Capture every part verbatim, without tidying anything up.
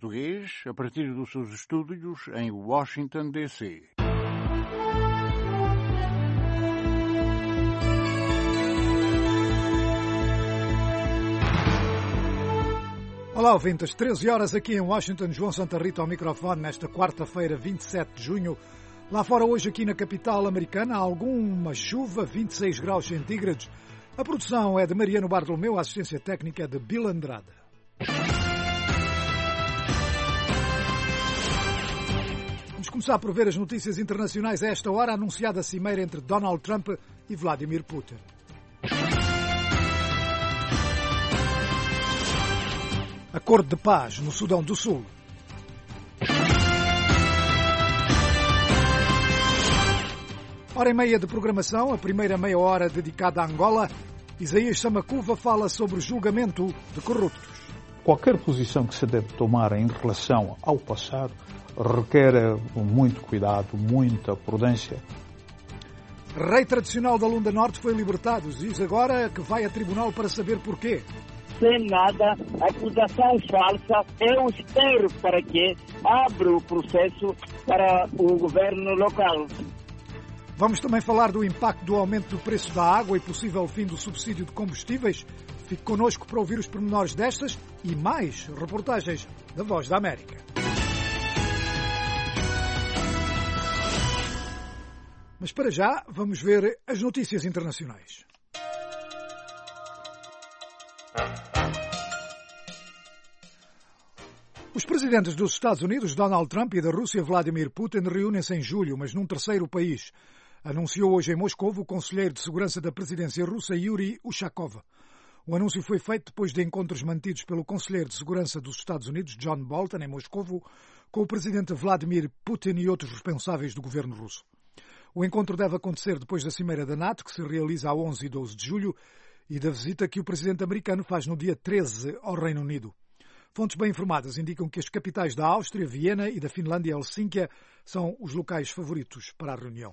português a partir dos seus estúdios em Washington, D C Olá, ouvintes. treze horas aqui em Washington, João Santa Rita ao microfone nesta quarta-feira, vinte e sete de junho. Lá fora hoje, aqui na capital americana, há alguma chuva, vinte e seis graus centígrados. A produção é de Mariano Bartolomeu, a assistência técnica é de Bill Andrade. Vamos começar por ver as notícias internacionais a esta hora, anunciada a cimeira entre Donald Trump e Vladimir Putin. Acordo de paz no Sudão do Sul. Hora e meia de programação, a primeira meia hora dedicada a Angola. Isaías Samacuva fala sobre o julgamento de corruptos. Qualquer posição que se deve tomar em relação ao passado requer muito cuidado, muita prudência. Rei tradicional da Lunda Norte foi libertado. Diz agora que vai a tribunal para saber porquê. Sem nada, acusação falsa, eu espero para que abra o processo para o governo local. Vamos também falar do impacto do aumento do preço da água e possível fim do subsídio de combustíveis. Fique connosco para ouvir os pormenores destas e mais reportagens da Voz da América. Mas para já, vamos ver as notícias internacionais. Os presidentes dos Estados Unidos, Donald Trump, e da Rússia, Vladimir Putin, reúnem-se em julho, mas num terceiro país. Anunciou hoje em Moscou o conselheiro de segurança da presidência russa, Yuri Ushakov. O anúncio foi feito depois de encontros mantidos pelo conselheiro de segurança dos Estados Unidos, John Bolton, em Moscou, com o presidente Vladimir Putin e outros responsáveis do governo russo. O encontro deve acontecer depois da cimeira da NATO, que se realiza a onze e doze de julho, e da visita que o presidente americano faz no dia treze ao Reino Unido. Fontes bem informadas indicam que as capitais da Áustria, Viena e da Finlândia, Helsínquia, são os locais favoritos para a reunião.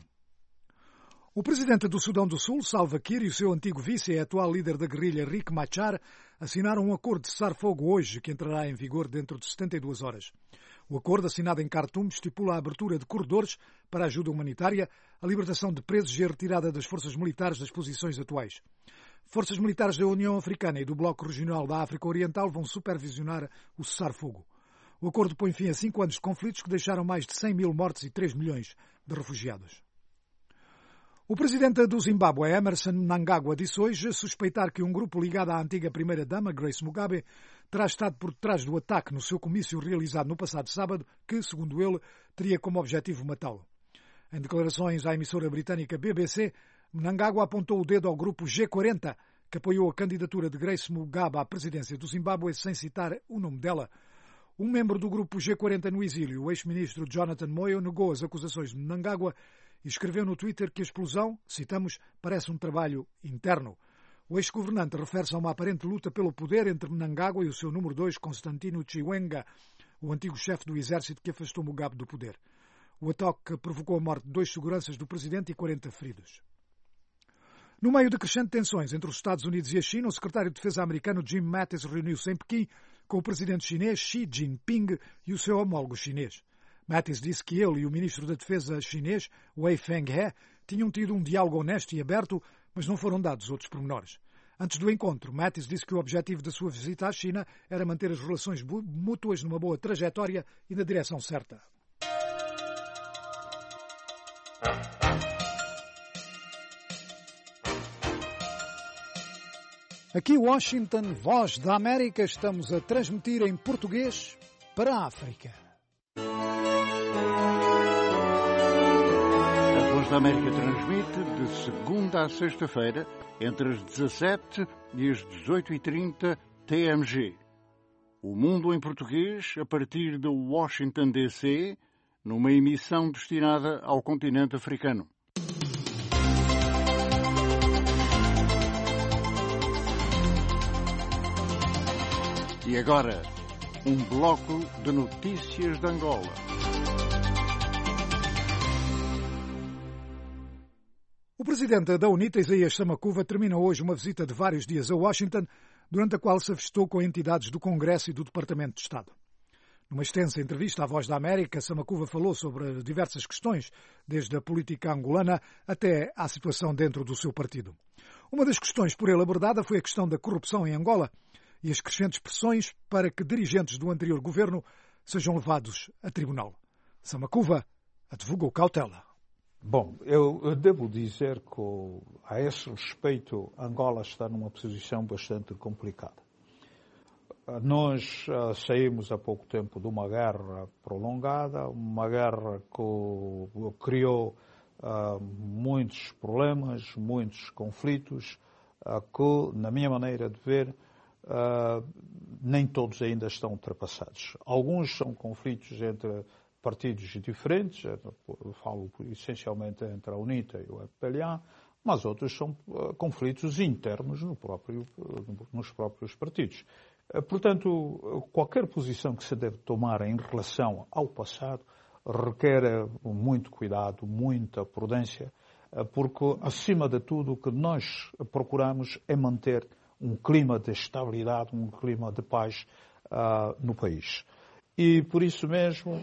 O presidente do Sudão do Sul, Salva Kiir, e o seu antigo vice e atual líder da guerrilha, Riek Machar, assinaram um acordo de cessar-fogo hoje, que entrará em vigor dentro de setenta e duas horas. O acordo, assinado em Khartoum, estipula a abertura de corredores para a ajuda humanitária, a libertação de presos e a retirada das forças militares das posições atuais. Forças militares da União Africana e do Bloco Regional da África Oriental vão supervisionar o cessar-fogo. O acordo põe fim a cinco anos de conflitos que deixaram mais de cem mil mortes e três milhões de refugiados. O presidente do Zimbábue, Emmerson Mnangagwa, disse hoje suspeitar que um grupo ligado à antiga primeira-dama, Grace Mugabe, terá estado por detrás do ataque no seu comício realizado no passado sábado, que, segundo ele, teria como objetivo matá-lo. Em declarações à emissora britânica B B C, Mnangagwa apontou o dedo ao grupo G quarenta, que apoiou a candidatura de Grace Mugabe à presidência do Zimbábue sem citar o nome dela. Um membro do grupo G quarenta no exílio, o ex-ministro Jonathan Moyo, negou as acusações de Mnangagwa e escreveu no Twitter que a explosão, citamos, parece um trabalho interno. O ex-governante refere-se a uma aparente luta pelo poder entre Mnangagwa e o seu número dois, Constantino Chiwenga, o antigo chefe do exército que afastou Mugabe do poder. O ataque provocou a morte de dois seguranças do presidente e quarenta feridos. No meio de crescentes tensões entre os Estados Unidos e a China, o secretário de Defesa americano Jim Mattis reuniu-se em Pequim com o presidente chinês Xi Jinping e o seu homólogo chinês. Mattis disse que ele e o ministro da Defesa chinês, Wei Fenghe, tinham tido um diálogo honesto e aberto, mas não foram dados outros pormenores. Antes do encontro, Mattis disse que o objetivo da sua visita à China era manter as relações mútuas numa boa trajetória e na direção certa. Aqui Washington, Voz da América, estamos a transmitir em português para a África. A Voz da América transmite de segunda a sexta-feira, entre as dezassete e as dezoito e trinta T M G. O Mundo em Português, a partir de Washington, D C, numa emissão destinada ao continente africano. E agora, um bloco de notícias de Angola. O presidente da UNITA, Isaías Samacuva, termina hoje uma visita de vários dias a Washington, durante a qual se avistou com entidades do Congresso e do Departamento de Estado. Numa extensa entrevista à Voz da América, Samakuva falou sobre diversas questões, desde a política angolana até à situação dentro do seu partido. Uma das questões por ele abordada foi a questão da corrupção em Angola e as crescentes pressões para que dirigentes do anterior governo sejam levados a tribunal. Samakuva advogou cautela. Bom, eu, eu devo dizer que, a esse respeito, Angola está numa posição bastante complicada. Nós uh, saímos há pouco tempo de uma guerra prolongada, uma guerra que criou uh, muitos problemas, muitos conflitos, uh, que, na minha maneira de ver, uh, nem todos ainda estão ultrapassados. Alguns são conflitos entre partidos diferentes, eu falo essencialmente entre a UNITA e o F P L A, mas outros são uh, conflitos internos no próprio, uh, nos próprios partidos. Uh, portanto, qualquer posição que se deve tomar em relação ao passado requer uh, muito cuidado, muita prudência, uh, porque, acima de tudo, o que nós procuramos é manter um clima de estabilidade, um clima de paz uh, no país. E, por isso mesmo,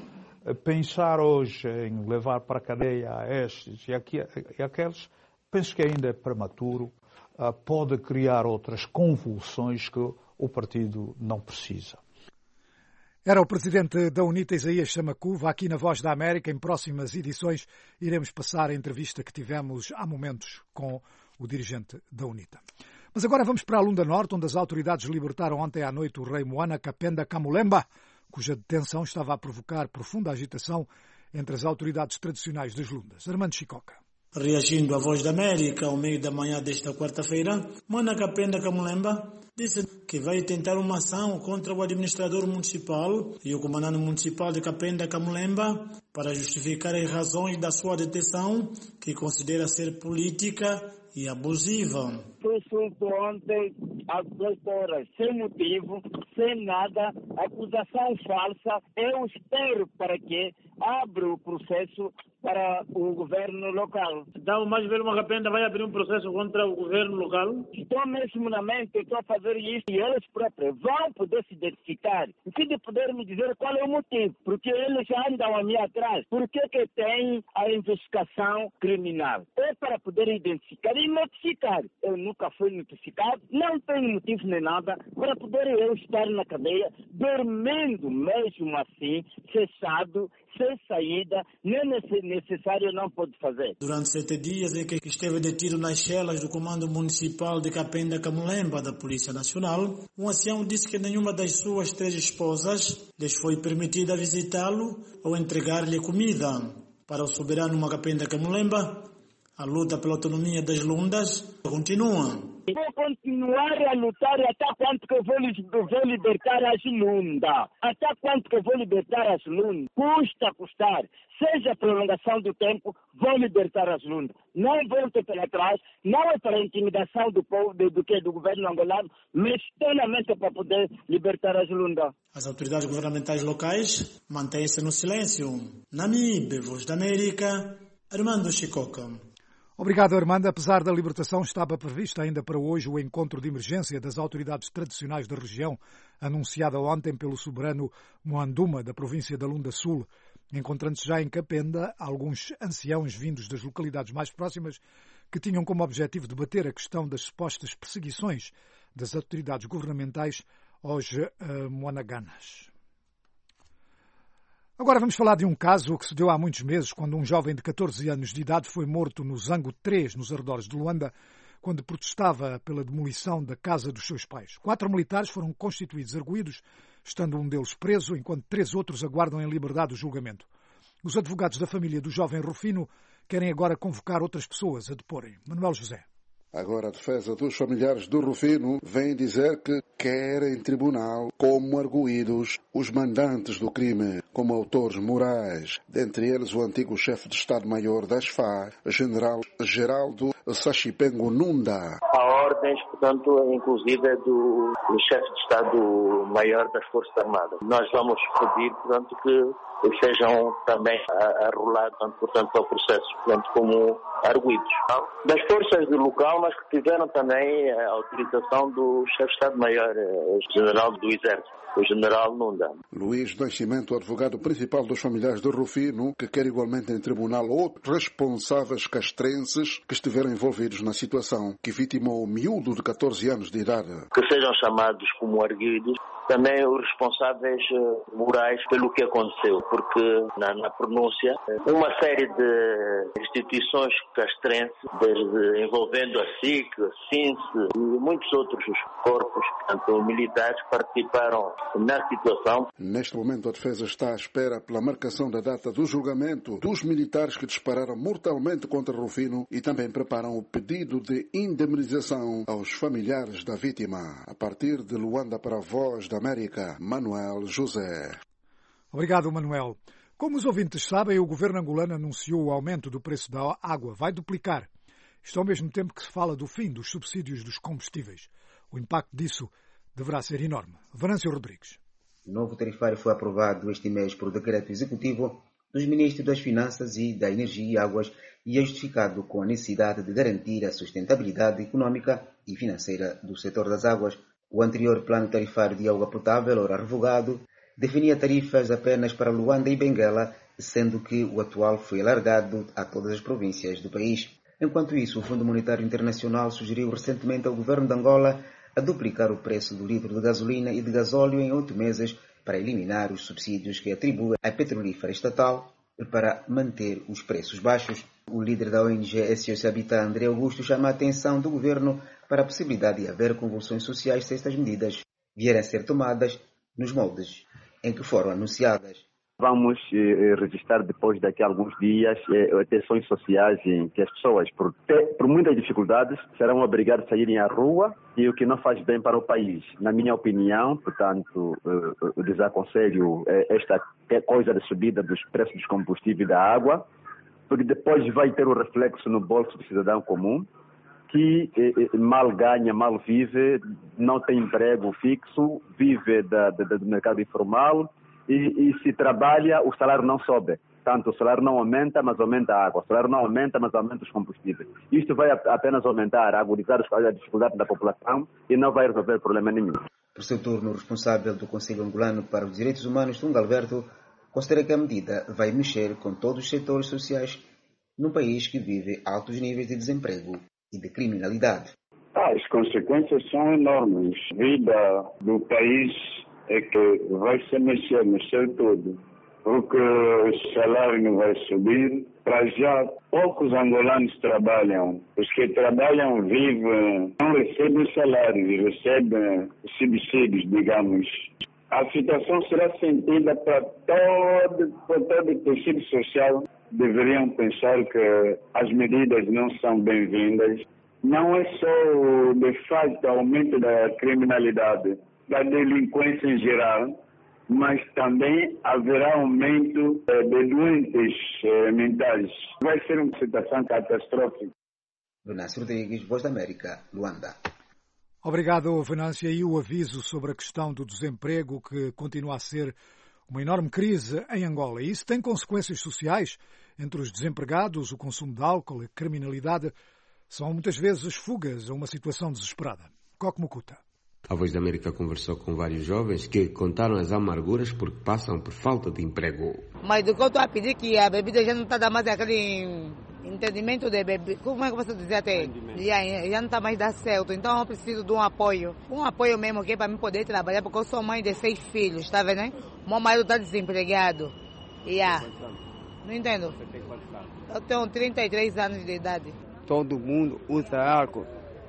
pensar hoje em levar para a cadeia estes e, aqui, e aqueles, penso que ainda é prematuro, uh, pode criar outras convulsões que o partido não precisa. Era o presidente da UNITA, Isaías Samakuva, aqui na Voz da América. Em próximas edições iremos passar a entrevista que tivemos há momentos com o dirigente da UNITA. Mas agora vamos para a Lunda Norte, onde as autoridades libertaram ontem à noite o rei Moana Kapenda Kamulemba, cuja detenção estava a provocar profunda agitação entre as autoridades tradicionais das Lundas. Armando Chicoca. Reagindo à Voz da América ao meio da manhã desta quarta-feira, Moana Kapenda Kamulemba disse que vai tentar uma ação contra o administrador municipal e o comandante municipal de Kapenda Kamulemba para justificar as razões da sua detenção, que considera ser política e abusiva. Foi solto ontem às dezoito horas, sem motivo, sem nada, acusação falsa. Eu espero para que abra o processo para o governo local. Então, o mais velho Kapenda vai abrir um processo contra o governo local? Estou mesmo na mente, estou a fazer isso e eles próprios vão poder se identificar. O que de poder me dizer qual é o motivo? Porque eles andam a mim atrás. Por que que tem a investigação criminal? É para poder identificar e notificar. Eu nunca fui notificado, não tenho motivo nem nada para poder eu estar na cadeia, dormindo mesmo assim, cessado, sem saída, nem necessário não pode fazer. Durante sete dias em que esteve detido nas celas do Comando Municipal de Kapenda Kamulemba da Polícia Nacional, um ancião disse que nenhuma das suas três esposas lhes foi permitida visitá-lo ou entregar-lhe comida. Para o soberano Kapenda Kamulemba, a luta pela autonomia das Lundas continua. Vou continuar a lutar até quanto que eu vou, vou libertar as Lundas. Até quanto que eu vou libertar as Lundas. Custa custar. Seja a prolongação do tempo, vou libertar as Lundas. Não volto para trás, não é para a intimidação do povo, do, do, do governo angolano, mas plenamente para poder libertar as Lundas. As autoridades governamentais locais mantêm-se no silêncio. Namibe, Voz da América, Armando Chicoca. Obrigado, Armando. Apesar da libertação, estava previsto ainda para hoje o encontro de emergência das autoridades tradicionais da região, anunciada ontem pelo soberano Moanduma, da província da Lunda Sul, encontrando-se já em Kapenda alguns anciãos vindos das localidades mais próximas que tinham como objetivo debater a questão das supostas perseguições das autoridades governamentais aos uh, moanaganas. Agora vamos falar de um caso que se deu há muitos meses, quando um jovem de catorze anos de idade foi morto no Zango três, nos arredores de Luanda, quando protestava pela demolição da casa dos seus pais. Quatro militares foram constituídos arguidos, estando um deles preso, enquanto três outros aguardam em liberdade o julgamento. Os advogados da família do jovem Rufino querem agora convocar outras pessoas a deporem. Manuel José. Agora a defesa dos familiares do Rufino vem dizer que quer em tribunal como arguídos os mandantes do crime, como autores morais, dentre eles o antigo chefe de Estado-Maior da S F A, general Geraldo Sachipengo Nunda. A ordens, portanto, inclusive do, do chefe de Estado-Maior das Forças Armadas. Nós vamos pedir, portanto, que sejam também arrolados, portanto, ao processo, portanto, como arguidos. Das forças do local, mas que tiveram também a autorização do chefe de Estado-Maior, o general do Exército, o general Nunda. Luís Nascimento, advogado principal dos familiares de Rufino, que quer igualmente em tribunal outros responsáveis castrenses que estiveram envolvidos na situação, que vitimou o miúdo de catorze anos de idade. Que sejam chamados como arguidos também os responsáveis morais pelo que aconteceu, porque na, na pronúncia uma série de instituições castrenses, desde envolvendo a S I C, a S I N S e muitos outros corpos, portanto, militares, participaram na situação. Neste momento a defesa está à espera pela marcação da data do julgamento dos militares que dispararam mortalmente contra Rufino e também preparam o pedido de indemnização aos familiares da vítima. A partir de Luanda para a Voz da América, Manuel José. Obrigado, Manuel. Como os ouvintes sabem, o governo angolano anunciou o aumento do preço da água. Vai duplicar. Isto ao mesmo tempo que se fala do fim dos subsídios dos combustíveis. O impacto disso deverá ser enorme. Venâncio Rodrigues. O novo tarifário foi aprovado este mês por decreto executivo dos ministros das Finanças e da Energia e Águas e é justificado com a necessidade de garantir a sustentabilidade econômica e financeira do setor das águas. O anterior plano tarifário de água potável, ora revogado, definia tarifas apenas para Luanda e Benguela, sendo que o atual foi alargado a todas as províncias do país. Enquanto isso, o Fundo Monetário Internacional sugeriu recentemente ao governo de Angola a duplicar o preço do litro de gasolina e de gasóleo em oito meses para eliminar os subsídios que atribui à petrolífera estatal e para manter os preços baixos. O líder da O N G S O S Habitat, André Augusto, chama a atenção do governo para a possibilidade de haver convulsões sociais se estas medidas vierem a ser tomadas nos moldes em que foram anunciadas. Vamos eh, registrar depois daqui a alguns dias eh, tensões sociais em que as pessoas, por, ter, por muitas dificuldades, serão obrigadas a saírem à rua e o que não faz bem para o país. Na minha opinião, portanto, eh, eu desaconselho eh, esta coisa de subida dos preços dos combustíveis e da água, porque depois vai ter um reflexo no bolso do cidadão comum, que eh, mal ganha, mal vive, não tem emprego fixo, vive da, da, do mercado informal e, e se trabalha, o salário não sobe. Tanto o salário não aumenta, mas aumenta a água. O salário não aumenta, mas aumenta os combustíveis. Isto vai apenas aumentar, agudizar a dificuldade da população e não vai resolver problema nenhum. Por seu turno, o responsável do Conselho Angolano para os Direitos Humanos, Tunga Alberto, considera que a medida vai mexer com todos os setores sociais num país que vive altos níveis de desemprego e de criminalidade. Ah, as consequências são enormes. A vida do país é que vai se mexer, mexer tudo. Porque o salário não vai subir. Para já, poucos angolanos trabalham. Os que trabalham vivem, não recebem salários, recebem subsídios, digamos. A situação será sentida para todo, para todo o tecido social. Deveriam pensar que as medidas não são bem-vindas. Não é só de fato o aumento da criminalidade, da delinquência em geral, mas também haverá aumento de doentes mentais. Vai ser uma situação catastrófica. Venâncio Rodrigues, Voz da América, Luanda. Obrigado, Venâncio. E o aviso sobre a questão do desemprego, que continua a ser uma enorme crise em Angola. E isso tem consequências sociais entre os desempregados, o consumo de álcool e a criminalidade. São muitas vezes fugas a uma situação desesperada. Coque Mucuta. A Voz da América conversou com vários jovens que contaram as amarguras porque passam por falta de emprego. Mas do que eu estou a pedir que a bebida já não está dando mais aquele entendimento de bebida. Como é que você dizer até? Já, já não está mais dando certo. Então eu preciso de um apoio. Um apoio mesmo que é para mim poder trabalhar, porque eu sou mãe de seis filhos, está vendo? Hein? Meu marido está desempregado. Yeah. Não entendo. Eu tenho trinta e três anos de idade. Todo mundo usa álcool.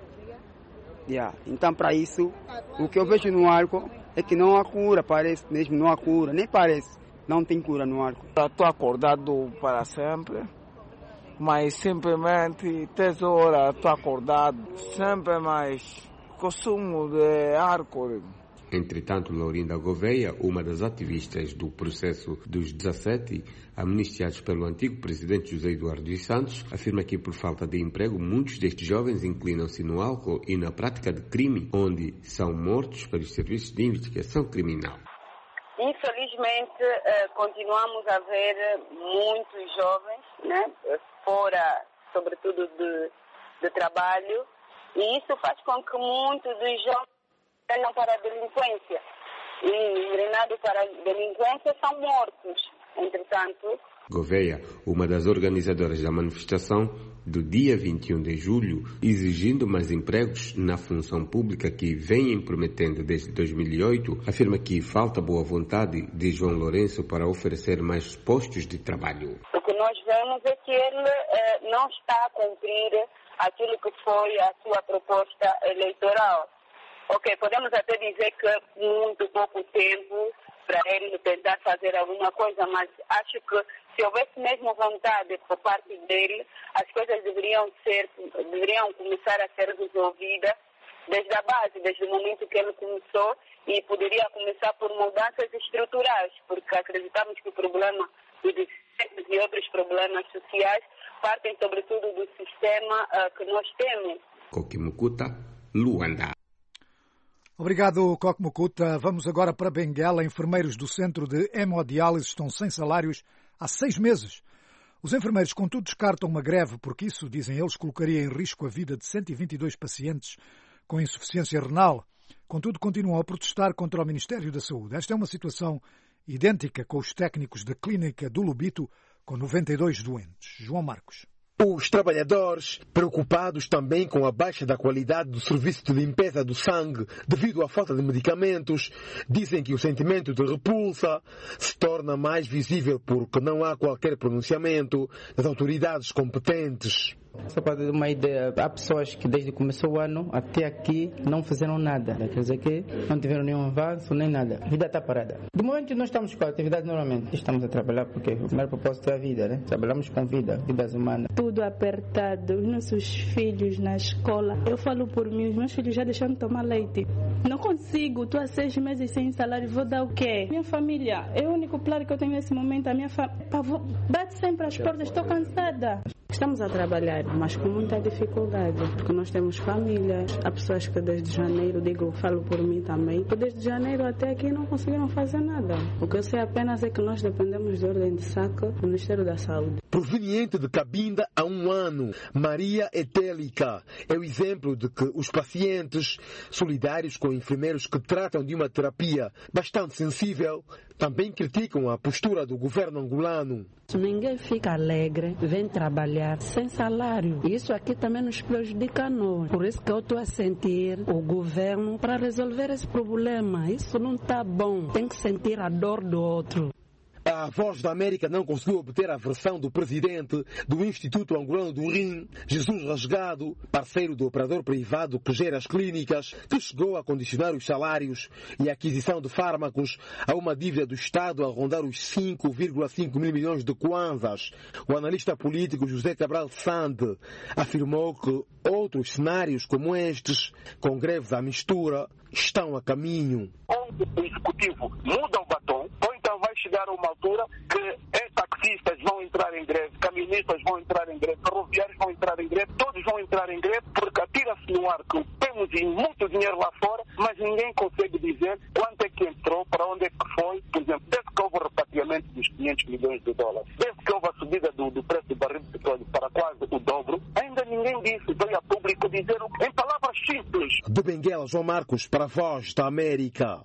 Yeah. Então, para isso, o que eu vejo no álcool é que não há cura, parece mesmo, não há cura, nem parece, não tem cura no álcool. Estou acordado para sempre, mas simplesmente três horas estou acordado, sempre mais consumo de álcool, Entretanto, Laurinda Gouveia, uma das ativistas do processo dos dezassete amnistiados pelo antigo presidente José Eduardo dos Santos, afirma que por falta de emprego muitos destes jovens inclinam-se no álcool e na prática de crime, onde são mortos pelos serviços de investigação criminal. Infelizmente, continuamos a ver muitos jovens, né, fora, sobretudo, de, de trabalho, e isso faz com que muitos dos jovens venham para a delinquência. E, engrenados para a delinquência, são mortos. Entretanto, Gouveia, uma das organizadoras da manifestação do dia vinte e um de julho, exigindo mais empregos na função pública que vem prometendo desde dois mil e oito, afirma que falta boa vontade de João Lourenço para oferecer mais postos de trabalho. O que nós vemos é que ele eh, não está a cumprir aquilo que foi a sua proposta eleitoral. Ok, podemos até dizer que muito pouco tempo para ele tentar fazer alguma coisa, mas acho que se houvesse mesmo vontade por parte dele, as coisas deveriam ser, deveriam começar a ser resolvidas desde a base, desde o momento que ele começou, e poderia começar por mudanças estruturais, porque acreditamos que o problema do desemprego e outros problemas sociais partem sobretudo do sistema uh, que nós temos. Kokimukuta, Luanda. Obrigado, Kokmukuta. Vamos agora para Benguela. Enfermeiros do centro de hemodiálise estão sem salários há seis meses. Os enfermeiros, contudo, descartam uma greve, porque isso, dizem eles, colocaria em risco a vida de cento e vinte e dois pacientes com insuficiência renal. Contudo, continuam a protestar contra o Ministério da Saúde. Esta é uma situação idêntica com os técnicos da clínica do Lubito, com noventa e dois doentes. João Marcos. Os trabalhadores, preocupados também com a baixa da qualidade do serviço de limpeza do sangue devido à falta de medicamentos, dizem que o sentimento de repulsa se torna mais visível porque não há qualquer pronunciamento das autoridades competentes. Só para ter uma ideia, há pessoas que desde que começou o ano até aqui não fizeram nada. Quer dizer que não tiveram nenhum avanço, nem nada. A vida está parada. De momento nós estamos com a atividade normalmente. Estamos a trabalhar porque o primeiro propósito é a vida, né? Trabalhamos com vida, vidas humanas. Tudo apertado, os nossos filhos na escola. Eu falo por mim, os meus filhos já deixaram de tomar leite. Não consigo, estou há seis meses sem salário, vou dar o quê? Minha família, é o único plano que eu tenho nesse momento. A minha família bate sempre as portas, estou cansada. Estamos a trabalhar, mas com muita dificuldade, porque nós temos famílias. Há pessoas que desde janeiro, digo, falo por mim também, que desde janeiro até aqui não conseguiram fazer nada. O que eu sei apenas é que nós dependemos de ordem de saco do Ministério da Saúde. Proveniente de Cabinda há um ano, Maria Etélica é o exemplo de que os pacientes, solidários com enfermeiros que tratam de uma terapia bastante sensível, também criticam a postura do governo angolano. Ninguém fica alegre, vem trabalhar sem salário. Isso aqui também nos prejudica a nós. Por isso que eu estou a sentir o governo para resolver esse problema. Isso não está bom. Tem que sentir a dor do outro. A Voz da América não conseguiu obter a versão do presidente do Instituto Angolano do Rim, Jesus Rasgado, parceiro do operador privado que gera as clínicas, que chegou a condicionar os salários e a aquisição de fármacos a uma dívida do Estado a rondar os cinco vírgula cinco mil milhões de kwanzas. O analista político José Cabral Sande afirmou que outros cenários como estes, com greves à mistura, estão a caminho. O executivo muda o batom, ou então vai chegar a uma altura que taxistas vão entrar em greve, caminhonistas vão entrar em greve, ferroviários vão entrar em greve, todos vão entrar em greve porque atira-se no ar que temos muito dinheiro lá fora, mas ninguém consegue dizer quanto é que entrou, para onde é que foi. Por exemplo, desde que houve o repatriamento dos quinhentos milhões de dólares, desde que houve a subida do, do preço do barril de petróleo para quase o dobro, ainda ninguém disse, veio a público dizer em palavras simples. De Benguela, João Marcos, para a Voz da América.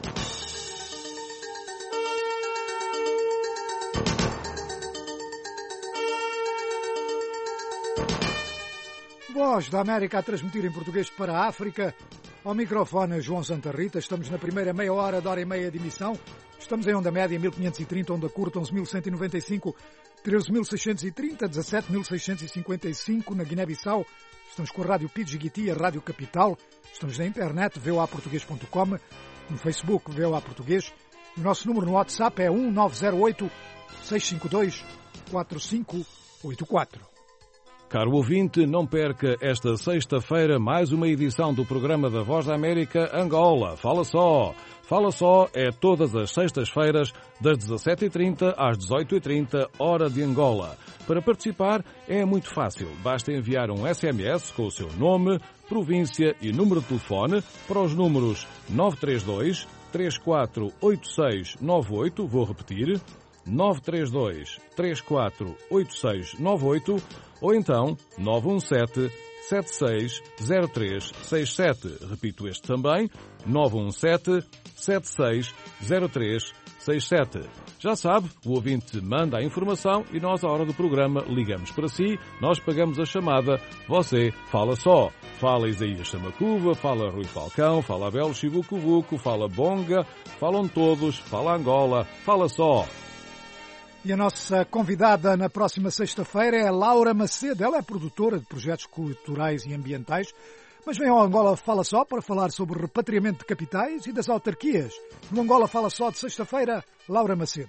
Voz da América a transmitir em português para a África. Ao microfone, João Santa Rita. Estamos na primeira meia hora da hora e meia de emissão. Estamos em onda média mil quinhentos e trinta, onda curta onze mil cento e noventa e cinco, treze mil seiscentos e trinta, dezassete mil seiscentos e cinquenta e cinco na Guiné-Bissau. Estamos com a Rádio Pidgiguiti, a Rádio Capital. Estamos na internet, v o a português ponto com, no Facebook, V O A Português. O nosso número no WhatsApp é um nove zero oito, seis cinco dois, quatro cinco oito quatro. Caro ouvinte, não perca esta sexta-feira mais uma edição do programa da Voz da América Angola. Fala só! Fala só é todas as sextas-feiras, das dezassete e trinta às dezoito e trinta, hora de Angola. Para participar é muito fácil. Basta enviar um S M S com o seu nome, província e número de telefone para os números nove três dois, três quatro oito seis nove oito, vou repetir, nove três dois, três quatro oito seis nove oito, ou então nove um sete, sete seis zero três seis sete. Repito este também, nove um sete, sete seis zero três seis sete. Já sabe, o ouvinte manda a informação e nós, à hora do programa, ligamos para si, nós pagamos a chamada, você fala só. Fala Isaías Chamacuva, fala Rui Falcão, fala Abel Chibucubuco, fala Bonga, falam todos, fala Angola, fala só. E a nossa convidada na próxima sexta-feira é Laura Macedo. Ela é produtora de projetos culturais e ambientais, mas vem ao Angola Fala Só para falar sobre repatriamento de capitais e das autarquias. No Angola Fala Só de sexta-feira, Laura Macedo.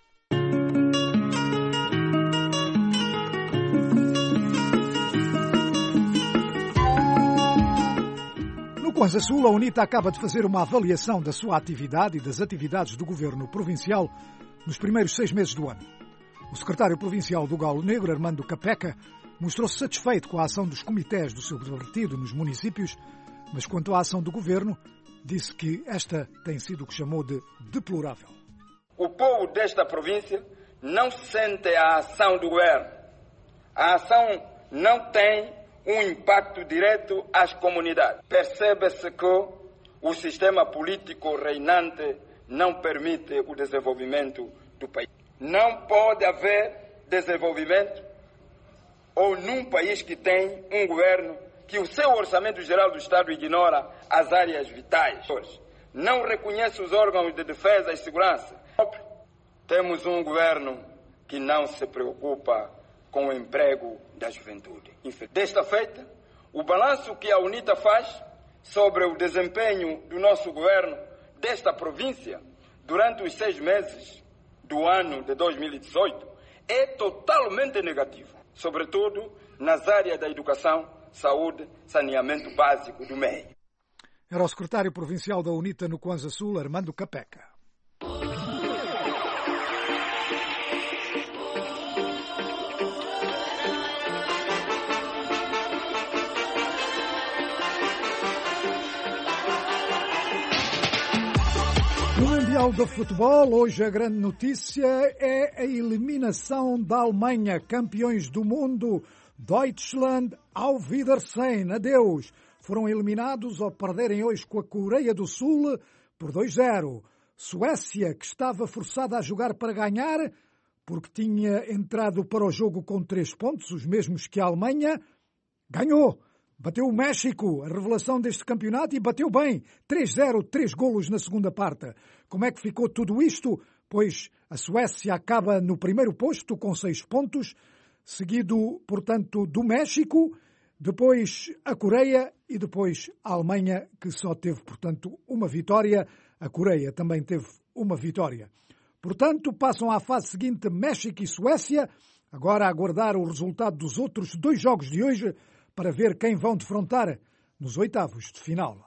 No Kwanza Sul, a UNITA acaba de fazer uma avaliação da sua atividade e das atividades do governo provincial nos primeiros seis meses do ano. O secretário provincial do Galo Negro, Armando Capeca, mostrou-se satisfeito com a ação dos comitês do seu partido nos municípios, mas quanto à ação do governo, disse que esta tem sido o que chamou de deplorável. O povo desta província não sente a ação do governo. A ação não tem um impacto direto às comunidades. Percebe-se que o sistema político reinante não permite o desenvolvimento do país. Não pode haver desenvolvimento ou num país que tem um governo que o seu orçamento geral do Estado ignora as áreas vitais. Não reconhece os órgãos de defesa e segurança. Temos um governo que não se preocupa com o emprego da juventude. Desta feita, o balanço que a UNITA faz sobre o desempenho do nosso governo desta província durante os seis meses do ano de dois mil e dezoito é totalmente negativo, sobretudo nas áreas da educação, saúde, saneamento básico do meio. Era o secretário provincial da UNITA no Kwanza Sul, Armando Capeca. No Mundial de Futebol, hoje a grande notícia é a eliminação da Alemanha, campeões do mundo. Deutschland, auf Wiedersehen, adeus. Foram eliminados ao perderem hoje com a Coreia do Sul por dois a zero. Suécia, que estava forçada a jogar para ganhar, porque tinha entrado para o jogo com três pontos, os mesmos que a Alemanha, ganhou. Bateu o México, a revelação deste campeonato, e bateu bem. três a zero, três golos na segunda parte. Como é que ficou tudo isto? Pois a Suécia acaba no primeiro posto com seis pontos, seguido, portanto, do México, depois a Coreia e depois a Alemanha, que só teve, portanto, uma vitória. A Coreia também teve uma vitória. Portanto, passam à fase seguinte México e Suécia. Agora a aguardar o resultado dos outros dois jogos de hoje, para ver quem vão defrontar nos oitavos de final.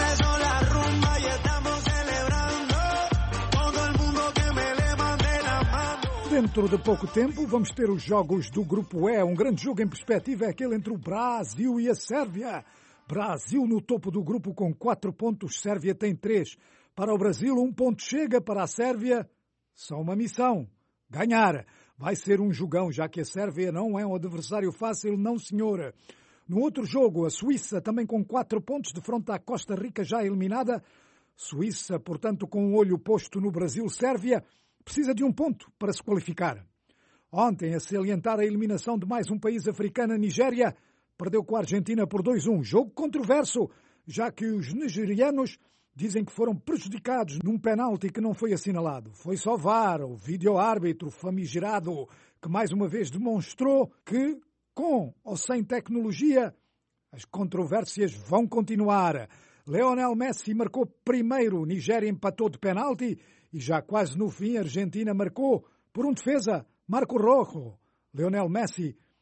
Dentro de pouco tempo vamos ter os jogos do Grupo E. Um grande jogo em perspectiva é aquele entre o Brasil e a Sérvia. Brasil no topo do grupo com quatro pontos, Sérvia tem três. Para o Brasil, um ponto chega, para a Sérvia, só uma missão, ganhar. Vai ser um jogão, já que a Sérvia não é um adversário fácil, não senhora. No outro jogo, a Suíça, também com quatro pontos, de frente à Costa Rica já eliminada. Suíça, portanto, com um olho posto no Brasil-Sérvia, precisa de um ponto para se qualificar. Ontem, a salientar a eliminação de mais um país africano, a Nigéria, perdeu com a Argentina por dois a um. Jogo controverso, já que os nigerianos dizem que foram prejudicados num penalti que não foi assinalado. Foi só V A R, o vídeo-árbitro famigerado, que mais uma vez demonstrou que, com ou sem tecnologia, as controvérsias vão continuar. Lionel Messi marcou primeiro, Nigéria empatou de penalti e já quase no fim a Argentina marcou por um defesa, Marco Rojo. Lionel Messi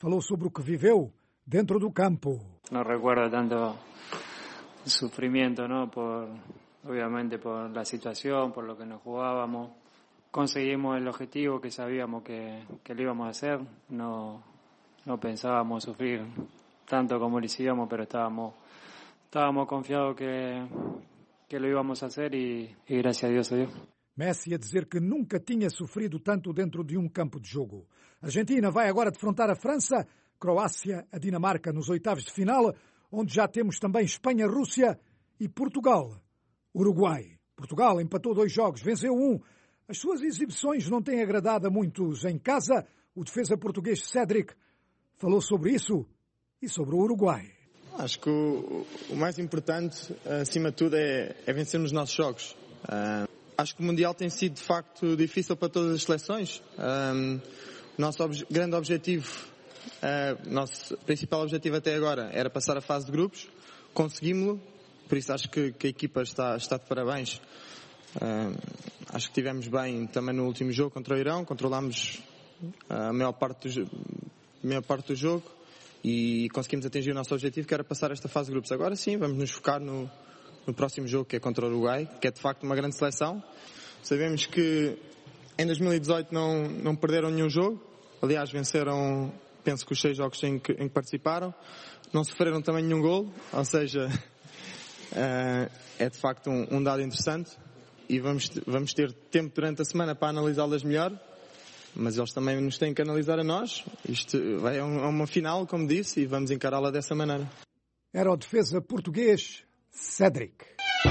falou sobre o que viveu dentro do campo. Não recuerdo tanto sufrimiento, ¿no? Por, obviamente por la situación, por lo que nos jugábamos. Conseguimos el objetivo que sabíamos que, que lo íbamos a hacer. No, no pensábamos sufrir tanto como lo hicimos, pero estábamos, estábamos confiados que, que lo íbamos a hacer y, y gracias a Dios se dio. Messi a dizer que nunca tinha sofrido tanto dentro de um campo de jogo. A Argentina vai agora defrontar a França, Croácia, a Dinamarca nos oitavos de final, onde já temos também Espanha, Rússia e Portugal. Uruguai. Portugal empatou dois jogos, venceu um. As suas exibições não têm agradado a muitos. Em casa, o defesa português Cédric falou sobre isso e sobre o Uruguai. Acho que o, o mais importante, acima de tudo, é, é vencer nos nossos jogos. Uh, acho que o Mundial tem sido, de facto, difícil para todas as seleções. Um, o nosso ob- grande objetivo, uh, nosso principal objetivo até agora era passar a fase de grupos. Conseguimos-lo, por isso acho que, que a equipa está, está de parabéns. Uh, acho que estivemos bem também no último jogo contra o Irão, controlámos a maior parte do, a maior parte do jogo e conseguimos atingir o nosso objetivo, que era passar esta fase de grupos. Agora sim, vamos nos focar no, no próximo jogo, que é contra o Uruguai, que é de facto uma grande seleção. Sabemos que em dois mil e dezoito não, não perderam nenhum jogo, aliás venceram, penso que os seis jogos em que, em que participaram, não sofreram também nenhum golo, ou seja, uh, é de facto um, um dado interessante. E vamos, vamos ter tempo durante a semana para analisá-las melhor, mas eles também nos têm que analisar a nós. Isto vai a uma final, como disse, e vamos encará-la dessa maneira. Era o defesa português Cédric.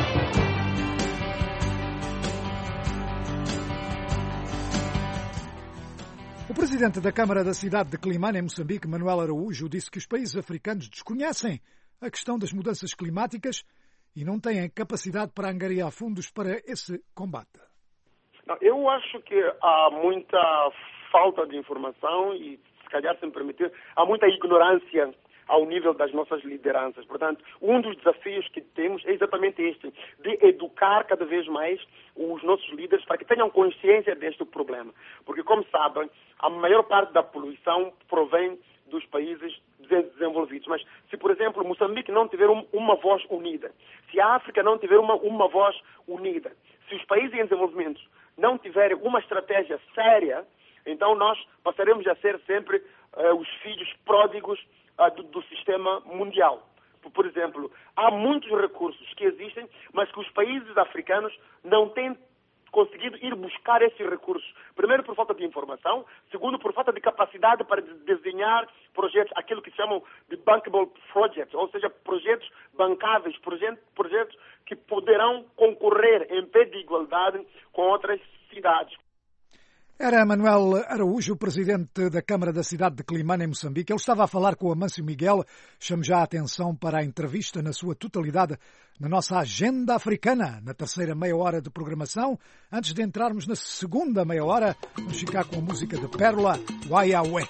O presidente da Câmara da cidade de Climane, em Moçambique, Manuel Araújo, disse que os países africanos desconhecem a questão das mudanças climáticas e não têm capacidade para angariar fundos para esse combate. Não, eu acho que há muita falta de informação e, se calhar, se me permitir, há muita ignorância ao nível das nossas lideranças. Portanto, um dos desafios que temos é exatamente este, de educar cada vez mais os nossos líderes para que tenham consciência deste problema. Porque, como sabem, a maior parte da poluição provém dos países desenvolvidos. Mas se, por exemplo, Moçambique não tiver um, uma voz unida, se a África não tiver uma, uma voz unida, se os países em desenvolvimento não tiverem uma estratégia séria, então nós passaremos a ser sempre uh, os filhos pródigos uh, do, do sistema mundial. Por, por exemplo, há muitos recursos que existem, mas que os países africanos não têm conseguido ir buscar esses recursos. Primeiro, por falta de informação. Segundo, por falta de capacidade para desenhar projetos, aquilo que chamam de bankable projects, ou seja, projetos bancáveis, projetos que poderão concorrer em pé de igualdade com outras cidades. Era Manuel Araújo, presidente da Câmara da cidade de Climane, em Moçambique. Ele estava a falar com o Amâncio Miguel. Chamo já a atenção para a entrevista na sua totalidade na nossa agenda africana, na terceira meia hora de programação. Antes de entrarmos na segunda meia hora, vamos ficar com a música de Pérola, Waiawe.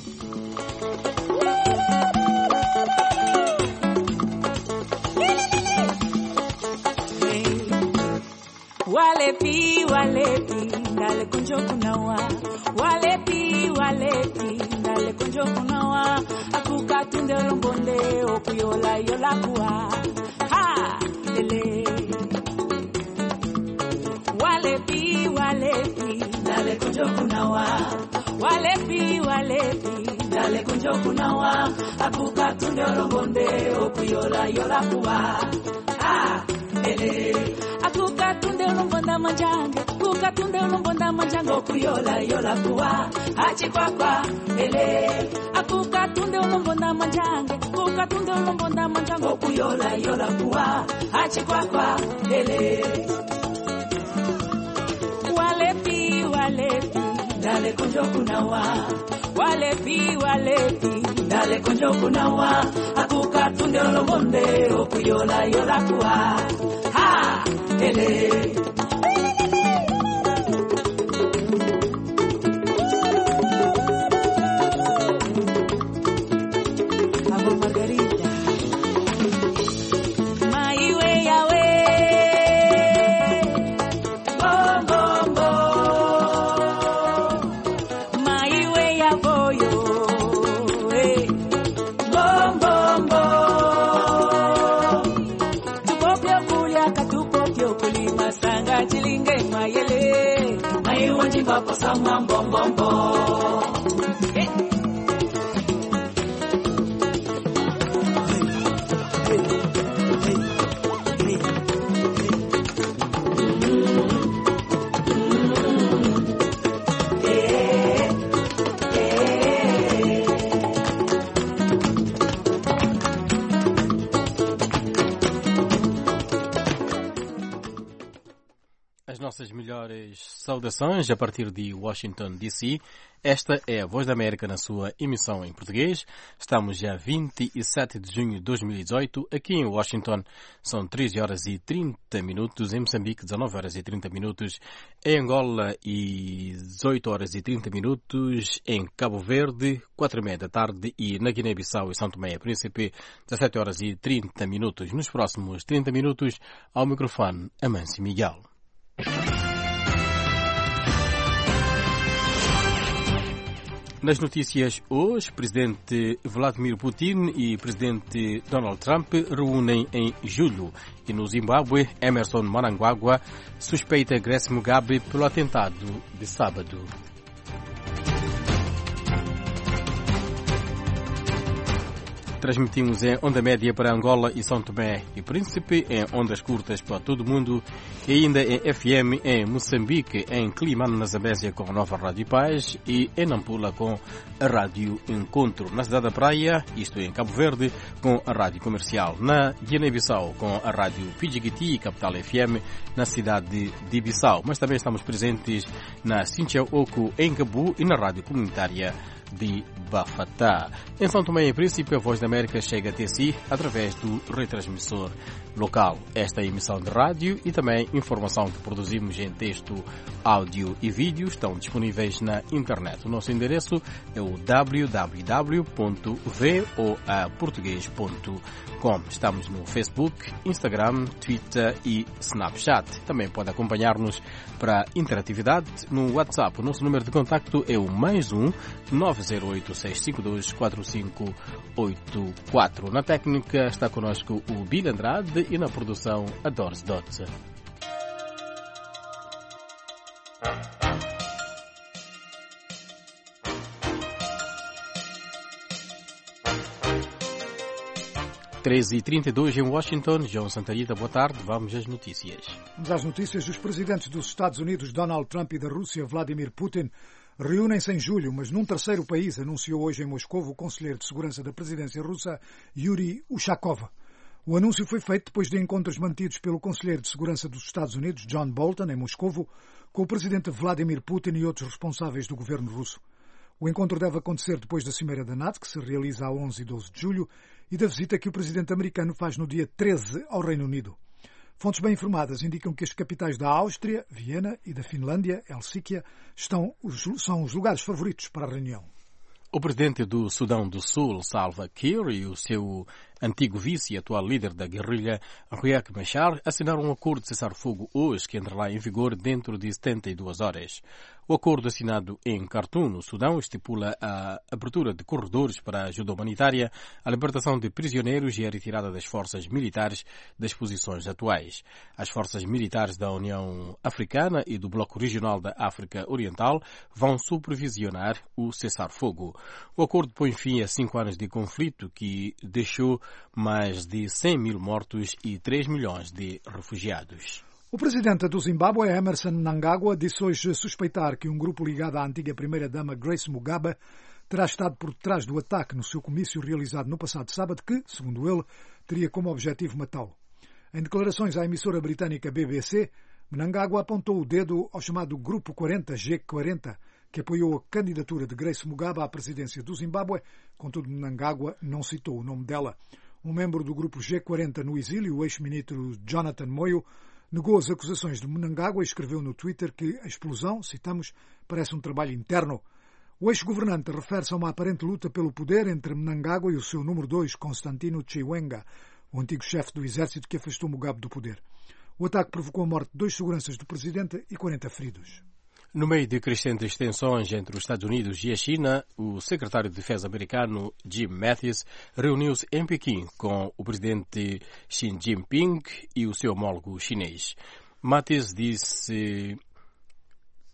Walepi, walepi, ndale kunjo kunawa. Walepi, walepi, ndale kunjo kunawa. Akuka tunde lombonde, okuyola yola kuwa. Ha, lele. Walepi, walepi, ndale kunjo kunawa. Walepi, walepi, ndale kunjo kunawa. Akuka tunde lombonde, okuyola yola kuwa. Ha, lele. Akuka tunde ulombonda manjanga, kuka tunde ulombonda manjanga, okuyola yola kuwa, hachi kwakwa, ele. Akuka tunde ulombonda manjanga, kuka tunde ulombonda manjanga, okuyola yola kuwa, hachi kwakwa, ele. Walepi, walepi, ndale kunjo kunawa. Walepi, walepi, ndale kunjo kunawa. Akuka tunde ulombonde, okuyola yola kuwa. Ha! Ele. Amo Margarita. My way away. Bom, bom, bom. My way avoyo. Osama Bombombo. Nossas melhores saudações a partir de Washington, D C. Esta é a Voz da América na sua emissão em português. Estamos já vinte e sete de junho de dois mil e dezoito. Aqui em Washington são treze horas e trinta minutos. Em Moçambique, dezanove horas e trinta minutos. Em Angola, e dezoito horas e trinta minutos. Em Cabo Verde, quatro e meia da tarde. E na Guiné-Bissau e São Tomé e Príncipe, dezessete horas e trinta minutos. Nos próximos trinta minutos, ao microfone, Amâncio Miguel. Nas notícias hoje, presidente Vladimir Putin e presidente Donald Trump reúnem em julho. E no Zimbábue, Emerson Mnangagwa suspeita Grace Mugabe pelo atentado de sábado. Transmitimos em onda média para Angola e São Tomé e Príncipe, em ondas curtas para todo o mundo e ainda em F M em Moçambique, em Climano, na Zambésia, com a Nova Rádio Paz e em Nampula com a Rádio Encontro. Na cidade da Praia, isto é, em Cabo Verde, com a Rádio Comercial. Na Guiné-Bissau, com a Rádio Pidjigiti, Capital F M, na cidade de Bissau. Mas também estamos presentes na Cincha Oco, em Cabu e na Rádio Comunitária de Bafatá. Em São Tomé e Príncipe, a Voz da América chega até si através do retransmissor local. Esta é a emissão de rádio e também informação que produzimos em texto, áudio e vídeo estão disponíveis na internet. O nosso endereço é o w w w ponto voa português ponto com. Estamos no Facebook, Instagram, Twitter e Snapchat. Também pode acompanhar-nos para interatividade no WhatsApp. O nosso número de contacto é o mais um nove zero oito seis cinco dois quatro cinco oito quatro. Na técnica está connosco o Bill Andrade e na produção a Doris Dotze. treze e trinta e dois em Washington. João Santarita, boa tarde. Vamos às notícias. Vamos às notícias. Os presidentes dos Estados Unidos, Donald Trump, e da Rússia, Vladimir Putin, reúnem-se em julho, mas num terceiro país, anunciou hoje em Moscou o conselheiro de segurança da presidência russa, Yuri Ushakov. O anúncio foi feito depois de encontros mantidos pelo conselheiro de segurança dos Estados Unidos, John Bolton, em Moscou, com o presidente Vladimir Putin e outros responsáveis do governo russo. O encontro deve acontecer depois da Cimeira da NATO, que se realiza a onze e doze de julho, e da visita que o presidente americano faz no dia treze ao Reino Unido. Fontes bem informadas indicam que as capitais da Áustria, Viena, e da Finlândia, Helsínquia, estão, são os lugares favoritos para a reunião. O presidente do Sudão do Sul, Salva Kiir, e o seu antigo vice e atual líder da guerrilha, Riek Machar, assinaram um acordo de cessar-fogo hoje, que entrará em vigor dentro de setenta e duas horas. O acordo assinado em Khartoum, no Sudão, estipula a abertura de corredores para a ajuda humanitária, a libertação de prisioneiros e a retirada das forças militares das posições atuais. As forças militares da União Africana e do Bloco Regional da África Oriental vão supervisionar o cessar-fogo. O acordo põe fim a cinco anos de conflito que deixou mais de cem mil mortos e três milhões de refugiados. O presidente do Zimbábue, Emerson Mnangagwa, disse hoje suspeitar que um grupo ligado à antiga primeira-dama Grace Mugabe terá estado por detrás do ataque no seu comício realizado no passado sábado que, segundo ele, teria como objetivo matá-lo. Em declarações à emissora britânica B B C, Mnangagwa apontou o dedo ao chamado Grupo quarenta G quarenta, que apoiou a candidatura de Grace Mugabe à presidência do Zimbábue, contudo Mnangagwa não citou o nome dela. Um membro do Grupo G quarenta no exílio, o ex-ministro Jonathan Moyo, negou as acusações de Mnangagwa e escreveu no Twitter que a explosão, citamos, parece um trabalho interno. O ex-governante refere-se a uma aparente luta pelo poder entre Mnangagwa e o seu número dois, Constantino Chiwenga, o antigo chefe do exército que afastou Mugabe do poder. O ataque provocou a morte de dois seguranças do presidente e quarenta feridos. No meio de crescentes tensões entre os Estados Unidos e a China, o secretário de Defesa americano Jim Mattis reuniu-se em Pequim com o presidente Xi Jinping e o seu homólogo chinês. Mattis disse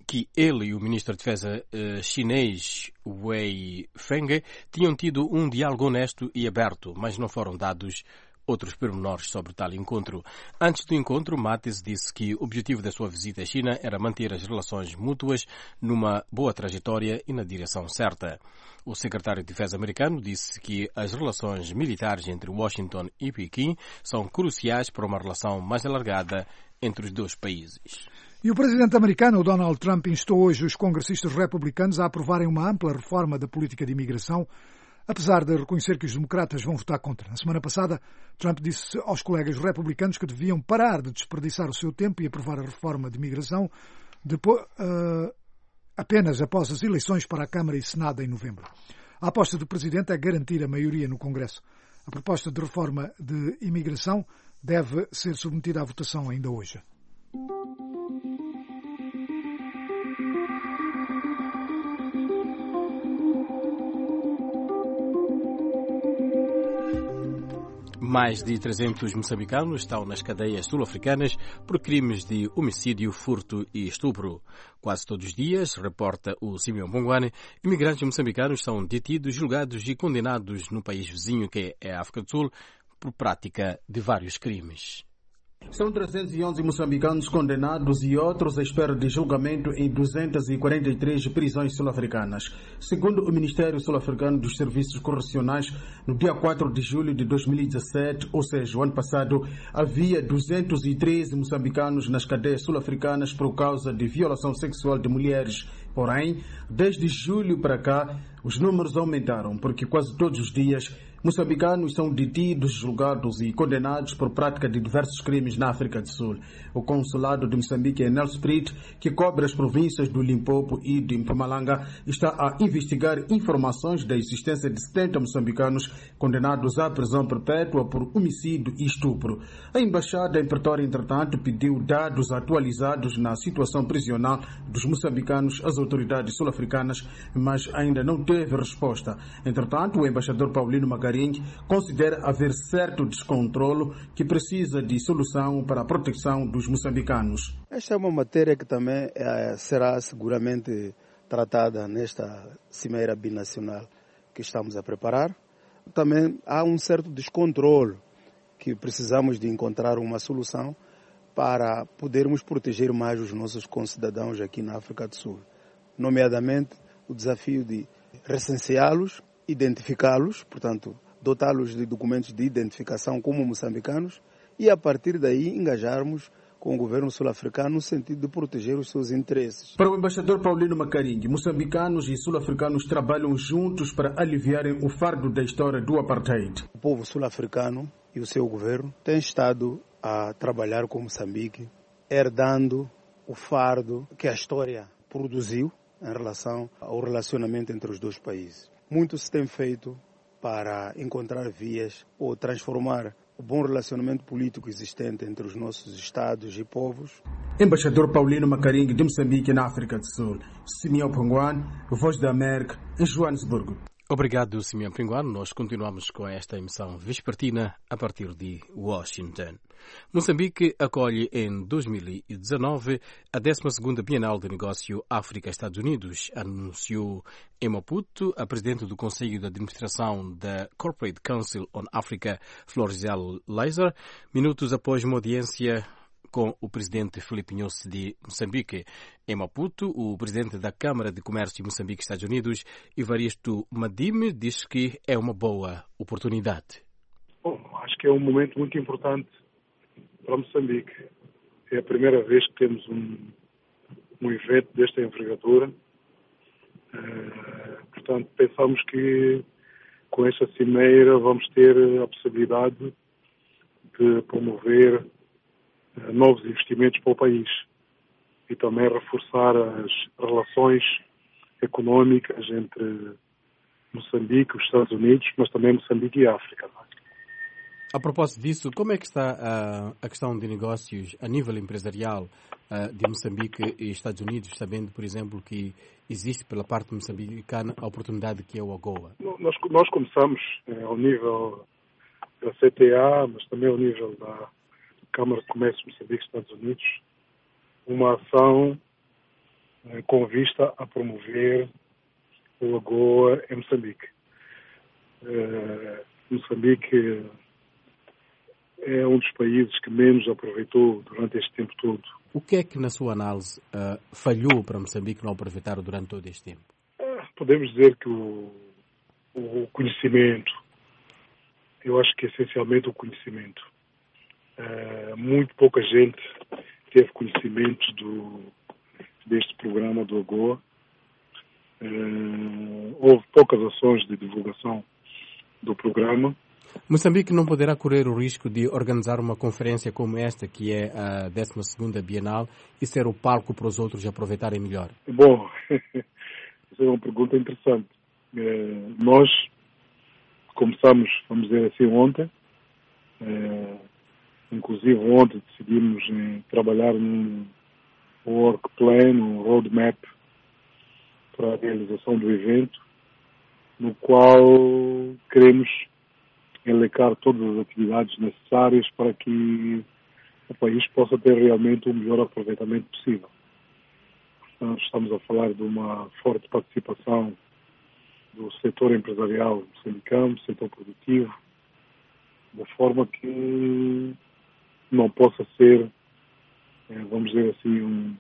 que ele e o ministro de Defesa uh, chinês Wei Feng tinham tido um diálogo honesto e aberto, mas não foram dados outros pormenores sobre tal encontro. Antes do encontro, Mattis disse que o objetivo da sua visita à China era manter as relações mútuas numa boa trajetória e na direção certa. O secretário de Defesa americano disse que as relações militares entre Washington e Pequim são cruciais para uma relação mais alargada entre os dois países. E o presidente americano Donald Trump instou hoje os congressistas republicanos a aprovarem uma ampla reforma da política de imigração, apesar de reconhecer que os democratas vão votar contra. Na semana passada, Trump disse aos colegas republicanos que deviam parar de desperdiçar o seu tempo e aprovar a reforma de imigração depois, uh, apenas após as eleições para a Câmara e Senado em novembro. A aposta do presidente é garantir a maioria no Congresso. A proposta de reforma de imigração deve ser submetida à votação ainda hoje. Mais de trezentos moçambicanos estão nas cadeias sul-africanas por crimes de homicídio, furto e estupro. Quase todos os dias, reporta o Simeão Bongwane, imigrantes moçambicanos são detidos, julgados e condenados no país vizinho, que é a África do Sul, por prática de vários crimes. São trezentos e onze moçambicanos condenados e outros à espera de julgamento em duzentas e quarenta e três prisões sul-africanas. Segundo o Ministério Sul-Africano dos Serviços Correcionais, no dia quatro de julho de dois mil e dezassete, ou seja, o ano passado, havia duzentos e treze moçambicanos nas cadeias sul-africanas por causa de violação sexual de mulheres. Porém, desde julho para cá, os números aumentaram, porque quase todos os dias moçambicanos são detidos, julgados e condenados por prática de diversos crimes na África do Sul. O consulado de Moçambique em Nelspruit, que cobre as províncias do Limpopo e de Mpumalanga, está a investigar informações da existência de setenta moçambicanos condenados à prisão perpétua por homicídio e estupro. A embaixada em Pretória, entretanto, pediu dados atualizados na situação prisional dos moçambicanos às autoridades sul-africanas, mas ainda não teve resposta. Entretanto, o embaixador Paulino Magarinho considera haver certo descontrolo que precisa de solução para a proteção dos moçambicanos. Esta é uma matéria que também é, será seguramente tratada nesta cimeira binacional que estamos a preparar. Também há um certo descontrolo que precisamos de encontrar uma solução para podermos proteger mais os nossos concidadãos aqui na África do Sul. Nomeadamente, o desafio de recenseá-los, identificá-los, portanto, dotá-los de documentos de identificação como moçambicanos e, a partir daí, engajarmos com o governo sul-africano no sentido de proteger os seus interesses. Para o embaixador Paulino Macaringue, moçambicanos e sul-africanos trabalham juntos para aliviarem o fardo da história do apartheid. O povo sul-africano e o seu governo têm estado a trabalhar com Moçambique, herdando o fardo que a história produziu em relação ao relacionamento entre os dois países. Muito se tem feito para encontrar vias ou transformar o bom relacionamento político existente entre os nossos estados e povos. Embaixador Paulino Macaringue de Moçambique na África do Sul. Simeão Panguan, Voz da América, em Joanesburgo. Obrigado, Simeão Pinguano. Nós continuamos com esta emissão vespertina a partir de Washington. Moçambique acolhe em dois mil e dezanove a décima segunda Bienal de Negócio África-Estados Unidos, anunciou em Maputo a presidente do Conselho de Administração da Corporate Council on Africa, Florizel Leiser, minutos após uma audiência com o presidente Filipe Nyusi de Moçambique. Em Maputo, o presidente da Câmara de Comércio de Moçambique, Estados Unidos, Evaristo Madime, diz que é uma boa oportunidade. Bom, acho que é um momento muito importante para Moçambique. É a primeira vez que temos um, um evento desta envergadura. Uh, portanto, pensamos que com esta cimeira vamos ter a possibilidade de promover novos investimentos para o país e também reforçar as relações económicas entre Moçambique e os Estados Unidos, mas também Moçambique e África. A propósito disso, como é que está a, a questão de negócios a nível empresarial uh, de Moçambique e Estados Unidos, sabendo, por exemplo, que existe pela parte moçambicana a oportunidade que é o AGOA? Nós, nós começamos é, ao nível da C T A, mas também ao nível da Câmara de Comércio de Moçambique e Estados Unidos, uma ação com vista a promover o AGOA em Moçambique. Uh, Moçambique é um dos países que menos aproveitou durante este tempo todo. O que é que, na sua análise, uh, falhou para Moçambique não aproveitar durante todo este tempo? Uh, podemos dizer que o, o conhecimento, eu acho que essencialmente o conhecimento. Uh, muito pouca gente teve conhecimento do, deste programa do AGOA. Uh, houve poucas ações de divulgação do programa. Moçambique não poderá correr o risco de organizar uma conferência como esta, que é a décima segunda Bienal, e ser o palco para os outros aproveitarem melhor? Bom, essa é uma pergunta interessante. Uh, nós começamos, vamos dizer assim, ontem. Uh, inclusive ontem decidimos em trabalhar num work plan, um roadmap para a realização do evento, no qual queremos elencar todas as atividades necessárias para que o país possa ter realmente o melhor aproveitamento possível. Portanto, estamos a falar de uma forte participação do setor empresarial moçambicano, do setor produtivo, de forma que não possa ser, vamos dizer assim, um,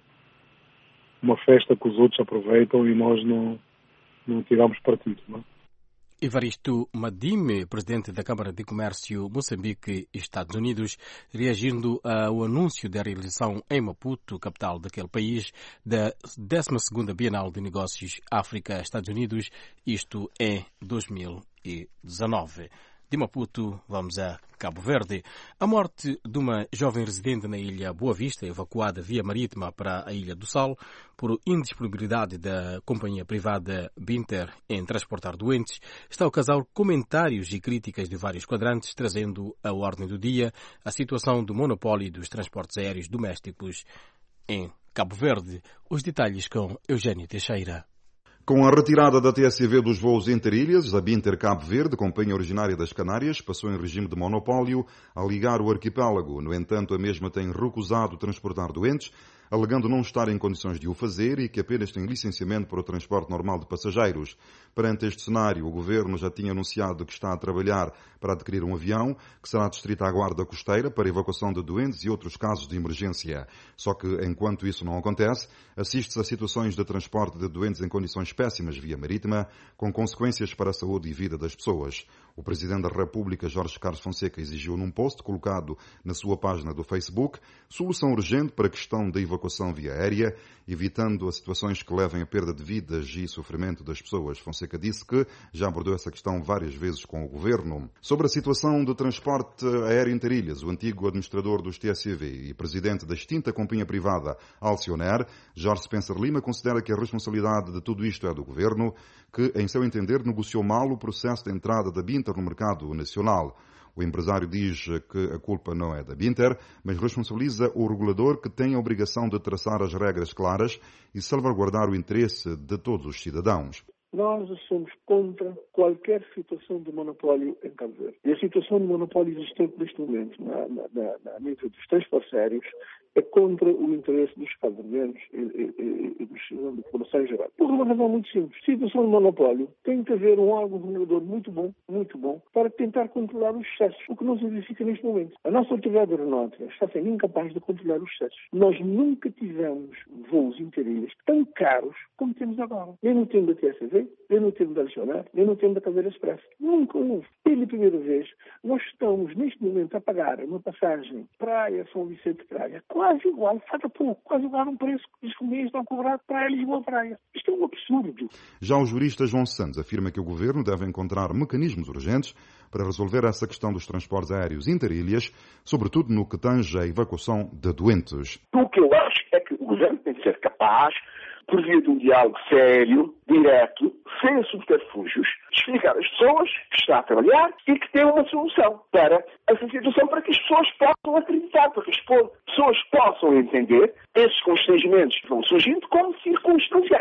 uma festa que os outros aproveitam e nós não, não tiramos partido, não é? Evaristo Madime, presidente da Câmara de Comércio Moçambique e Estados Unidos, reagindo ao anúncio da realização em Maputo, capital daquele país, da décima segunda Bienal de Negócios África-Estados Unidos, isto em dois mil e dezanove. De Maputo, vamos a Cabo Verde. A morte de uma jovem residente na ilha Boa Vista, evacuada via marítima para a Ilha do Sal, por indisponibilidade da companhia privada Binter em transportar doentes, está a causar comentários e críticas de vários quadrantes, trazendo à ordem do dia a situação do monopólio dos transportes aéreos domésticos em Cabo Verde. Os detalhes com Eugênio Teixeira. Com a retirada da T S V dos voos interilhas, a Binter Cabo Verde, companhia originária das Canárias, passou em regime de monopólio a ligar o arquipélago. No entanto, a mesma tem recusado transportar doentes, alegando não estar em condições de o fazer e que apenas tem licenciamento para o transporte normal de passageiros. Perante este cenário, o Governo já tinha anunciado que está a trabalhar para adquirir um avião que será distrito à Guarda Costeira para evacuação de doentes e outros casos de emergência. Só que, enquanto isso não acontece, assiste-se a situações de transporte de doentes em condições péssimas via marítima, com consequências para a saúde e vida das pessoas. O Presidente da República, Jorge Carlos Fonseca, exigiu num post colocado na sua página do Facebook solução urgente para a questão da evacuação via aérea, evitando as situações que levem à perda de vidas e sofrimento das pessoas. Fonseca disse que já abordou essa questão várias vezes com o Governo. Sobre a situação do transporte aéreo interilhas, o antigo administrador dos T S V e presidente da extinta companhia privada Alcionair, Jorge Spencer Lima, considera que a responsabilidade de tudo isto é do Governo, que, em seu entender, negociou mal o processo de entrada da Binter no mercado nacional. O empresário diz que a culpa não é da Binter, mas responsabiliza o regulador, que tem a obrigação de traçar as regras claras e salvaguardar o interesse de todos os cidadãos. Nós somos contra qualquer situação de monopólio em Cabo Verde. E a situação de monopólio existente neste momento, na, na, na, na nível dos transportes aéreos, é contra o interesse dos cabo-verdianos e, e, e, e dos cidadãos da população em geral. Por uma razão muito simples. Situação de monopólio tem que haver um órgão regulador muito bom, muito bom, para tentar controlar os excessos, o que não se verifica neste momento. A nossa autoridade aeronáutica está sendo incapaz de controlar os excessos. Nós nunca tivemos voos interilhas tão caros como temos agora. Nem no tempo da T S V, nem no tempo da Alcionair, nem no tempo da Caveira Express. Nunca houve. Pela primeira vez, nós estamos neste momento a pagar uma passagem Praia-São Vicente Praia quase igual, falta pouco, quase igual a um preço que os companhias estão a cobrar para Lisboa-Praia. Isto é um absurdo. Já o jurista João Santos afirma que o Governo deve encontrar mecanismos urgentes para resolver essa questão dos transportes aéreos interilhas, sobretudo no que tange à evacuação de doentes. O que eu acho é que o Governo tem de ser capaz, por via de um diálogo sério, direto, sem subterfúgios, explicar às pessoas que está a trabalhar e que tem uma solução para essa situação, para que as pessoas possam acreditar, para que as pessoas possam entender esses constrangimentos que vão surgindo como circunstanciais. Para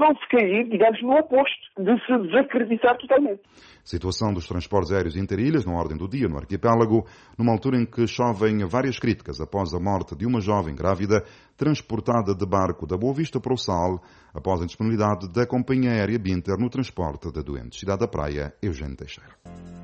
vão-se cair, digamos, no oposto, de se desacreditar totalmente. Situação dos transportes aéreos interilhas na ordem do dia no arquipélago, numa altura em que chovem várias críticas após a morte de uma jovem grávida transportada de barco da Boa Vista para o Sal, após a disponibilidade da companhia aérea Binter no transporte de doentes. Cidade da Praia, Eugênio Teixeira.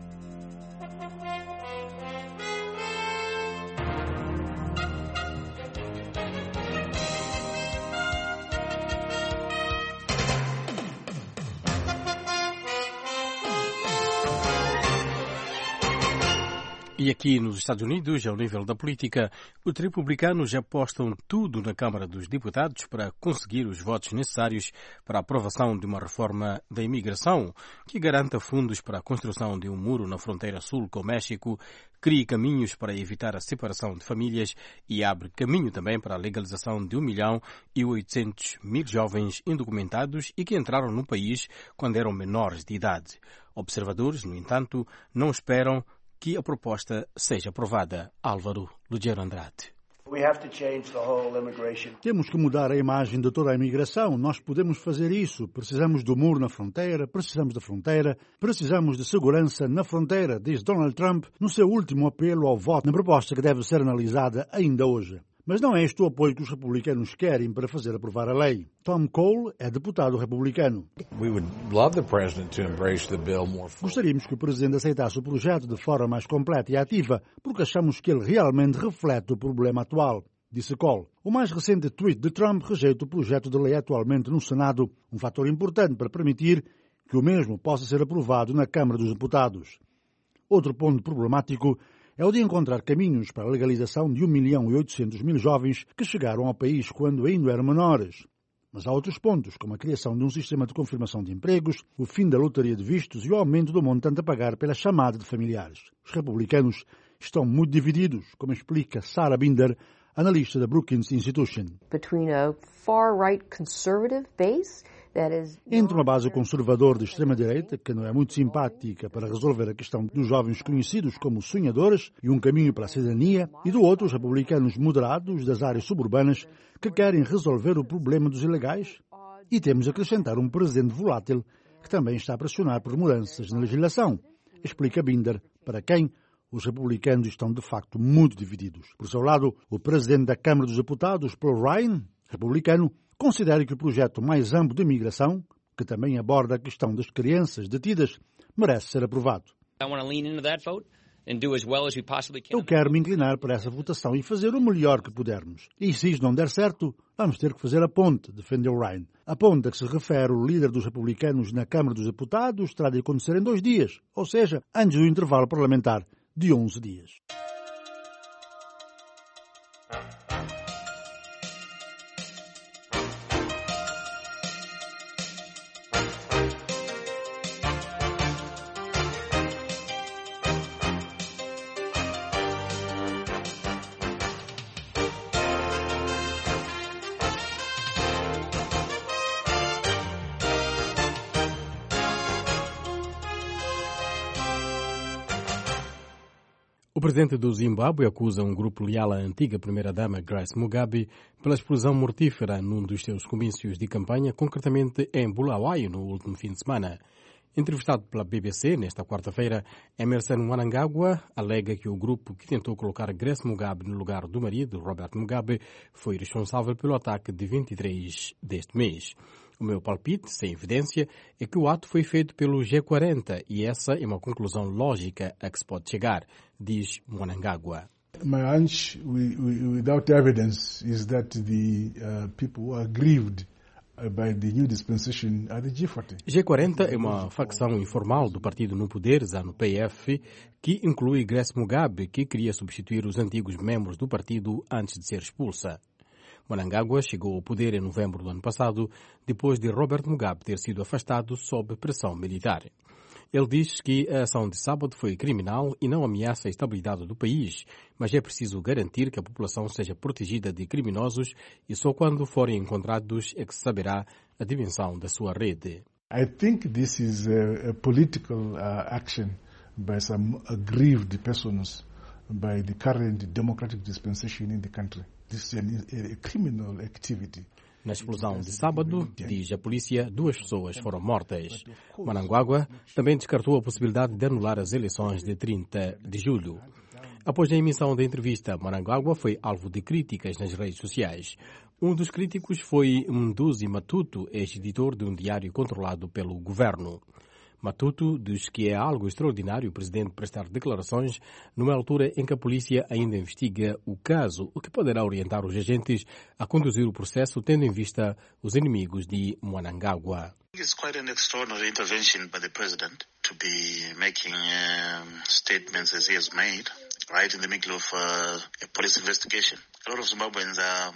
E aqui nos Estados Unidos, ao nível da política, os republicanos apostam tudo na Câmara dos Deputados para conseguir os votos necessários para a aprovação de uma reforma da imigração que garanta fundos para a construção de um muro na fronteira sul com o México, crie caminhos para evitar a separação de famílias e abre caminho também para a legalização de um milhão e oitocentos mil jovens indocumentados e que entraram no país quando eram menores de idade. Observadores, no entanto, não esperam que a proposta seja aprovada. Álvaro Lugero Andrade. Temos que mudar a imagem de toda a imigração. Nós podemos fazer isso. Precisamos do muro na fronteira, precisamos da fronteira, precisamos de segurança na fronteira, diz Donald Trump no seu último apelo ao voto na proposta que deve ser analisada ainda hoje. Mas não é este o apoio que os republicanos querem para fazer aprovar a lei. Tom Cole é deputado republicano. Gostaríamos que o presidente aceitasse o projeto de forma mais completa e ativa, porque achamos que ele realmente reflete o problema atual, disse Cole. O mais recente tweet de Trump rejeita o projeto de lei atualmente no Senado, um fator importante para permitir que o mesmo possa ser aprovado na Câmara dos Deputados. Outro ponto problemático é o de encontrar caminhos para a legalização de um milhão e oitocentos mil jovens que chegaram ao país quando ainda eram menores. Mas há outros pontos, como a criação de um sistema de confirmação de empregos, o fim da lotaria de vistos e o aumento do montante a pagar pela chamada de familiares. Os republicanos estão muito divididos, como explica Sarah Binder, analista da Brookings Institution. Between a far-right conservative base Entre uma base conservadora de extrema-direita, que não é muito simpática para resolver a questão dos jovens conhecidos como sonhadores e um caminho para a cidadania, e do outro os republicanos moderados das áreas suburbanas que querem resolver o problema dos ilegais. E temos de acrescentar um presidente volátil que também está a pressionar por mudanças na legislação, explica Binder, para quem os republicanos estão de facto muito divididos. Por seu lado, o presidente da Câmara dos Deputados, Paul Ryan, republicano, considera que o projeto mais amplo de imigração, que também aborda a questão das crianças detidas, merece ser aprovado. Eu quero me inclinar para essa votação e fazer o melhor que pudermos. E se isso não der certo, vamos ter que fazer a ponte, defendeu Ryan. A ponte a que se refere o líder dos republicanos na Câmara dos Deputados terá de acontecer em dois dias, ou seja, antes do intervalo parlamentar de onze dias. O presidente do Zimbábue acusa um grupo leal à antiga primeira-dama Grace Mugabe pela explosão mortífera num dos seus comícios de campanha, concretamente em Bulawayo, no último fim de semana. Entrevistado pela B B C nesta quarta-feira, Emerson Mnangagwa alega que o grupo que tentou colocar Grace Mugabe no lugar do marido, Robert Mugabe, foi responsável pelo ataque de vinte e três deste mês. O meu palpite, sem evidência, é que o ato foi feito pelo G quarenta e essa é uma conclusão lógica a que se pode chegar, diz Mnangagwa. My hunch, without evidence, is that the uh, people who are grieved by the new dispensation are the G quarenta. G quarenta é uma facção informal do partido no poder, ZANU-P F, que inclui Grace Mugabe, que queria substituir os antigos membros do partido antes de ser expulsa. Mnangagwa chegou ao poder em novembro do ano passado, depois de Robert Mugabe ter sido afastado sob pressão militar. Ele diz que a ação de sábado foi criminal e não ameaça a estabilidade do país, mas é preciso garantir que a população seja protegida de criminosos e só quando forem encontrados é que se saberá a dimensão da sua rede. I think this is a, a political uh, action by some aggrieved persons by the current democratic dispensation in the country. This is a criminal activity. Na explosão de sábado, diz a polícia, duas pessoas foram mortas. Mnangagwa também descartou a possibilidade de anular as eleições de trinta de julho. Após a emissão da entrevista, Mnangagwa foi alvo de críticas nas redes sociais. Um dos críticos foi Mduzi Matutu, ex-editor de um diário controlado pelo governo. Matutu diz que é algo extraordinário o presidente prestar declarações numa altura em que a polícia ainda investiga o caso, o que poderá orientar os agentes a conduzir o processo tendo em vista os inimigos de Mnangagwa. It's quite an extraordinary intervention by the president to be making um, statements as he has made, right in the middle of uh, a police investigation. A lot of Zimbabweans are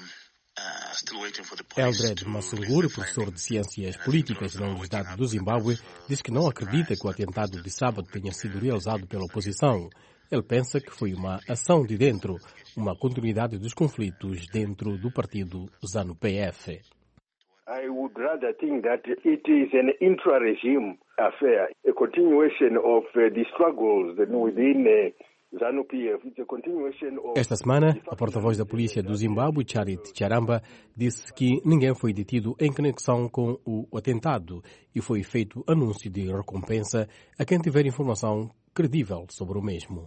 Eldred Masungur, professor de Ciências Políticas na Universidade do Zimbábue, diz que não acredita que o atentado de sábado tenha sido realizado pela oposição. Ele pensa que foi uma ação de dentro, uma continuidade dos conflitos dentro do partido ZANU-P F. I would rather think that it is an intra-regime affair, a continuation of uh, the struggles within uh, Esta semana, a porta-voz da polícia do Zimbábue, Charity Charamba, disse que ninguém foi detido em conexão com o atentado e foi feito anúncio de recompensa a quem tiver informação credível sobre o mesmo.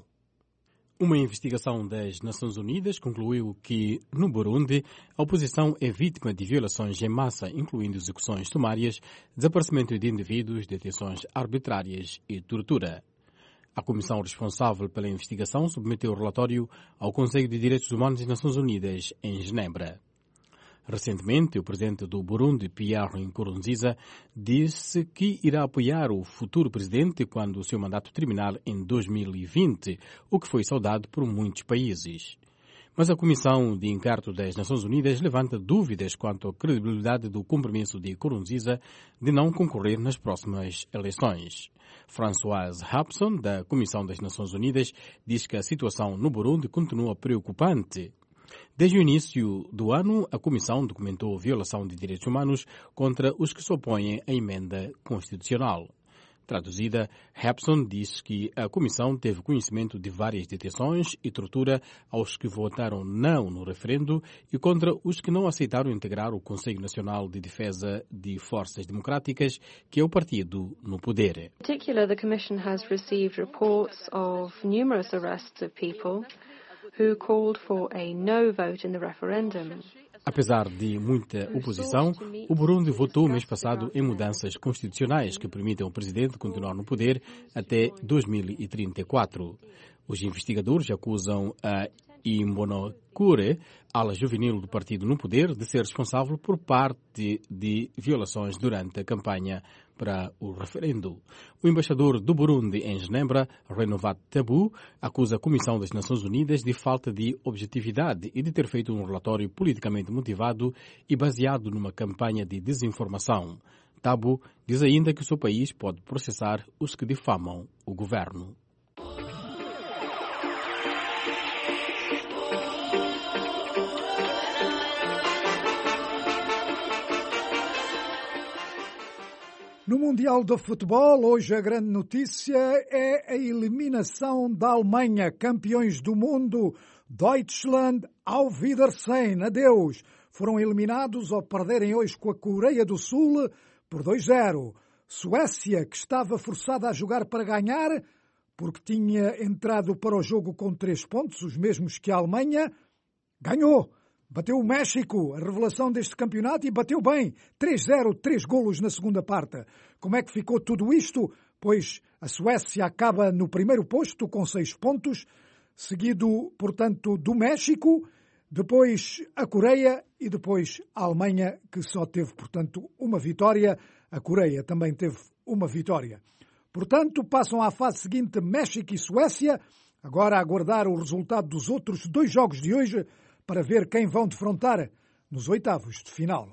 Uma investigação das Nações Unidas concluiu que, no Burundi, a oposição é vítima de violações em massa, incluindo execuções sumárias, desaparecimento de indivíduos, detenções arbitrárias e tortura. A comissão responsável pela investigação submeteu o relatório ao Conselho de Direitos Humanos das Nações Unidas em Genebra. Recentemente, o presidente do Burundi, Pierre Nkurunziza, disse que irá apoiar o futuro presidente quando o seu mandato terminar em dois mil e vinte, o que foi saudado por muitos países. Mas a Comissão de Inquérito das Nações Unidas levanta dúvidas quanto à credibilidade do compromisso de Nkurunziza de não concorrer nas próximas eleições. Françoise Hapson, da Comissão das Nações Unidas, diz que a situação no Burundi continua preocupante. Desde o início do ano, a Comissão documentou violação de direitos humanos contra os que se opõem à emenda constitucional. Traduzida, Hapson diz que a Comissão teve conhecimento de várias detenções e tortura aos que votaram não no referendo e contra os que não aceitaram integrar o Conselho Nacional de Defesa de Forças Democráticas, que é o partido no poder. In particular, the Commission has received reports of numerous arrests of people who called for a no vote in the referendum. Apesar de muita oposição, o Burundi votou mês passado em mudanças constitucionais que permitem ao presidente continuar no poder até dois mil e trinta e quatro. Os investigadores acusam a Imbonerakure, ala juvenil do partido no poder, de ser responsável por parte de violações durante a campanha para o referendo. O embaixador do Burundi em Genebra, Renovat Tabu, acusa a Comissão das Nações Unidas de falta de objetividade e de ter feito um relatório politicamente motivado e baseado numa campanha de desinformação. Tabu diz ainda que o seu país pode processar os que difamam o governo. No Mundial de Futebol, hoje a grande notícia é a eliminação da Alemanha, campeões do mundo. Deutschland, auf Wiedersehen, adeus. Foram eliminados ao perderem hoje com a Coreia do Sul por dois a zero. Suécia, que estava forçada a jogar para ganhar, porque tinha entrado para o jogo com três pontos, os mesmos que a Alemanha, ganhou. Bateu o México, a revelação deste campeonato, e bateu bem. três a zero, três golos na segunda parte. Como é que ficou tudo isto? Pois a Suécia acaba no primeiro posto com seis pontos, seguido, portanto, do México, depois a Coreia e depois a Alemanha, que só teve, portanto, uma vitória. A Coreia também teve uma vitória. Portanto, passam à fase seguinte México e Suécia. Agora a aguardar o resultado dos outros dois jogos de hoje, para ver quem vão defrontar nos oitavos de final.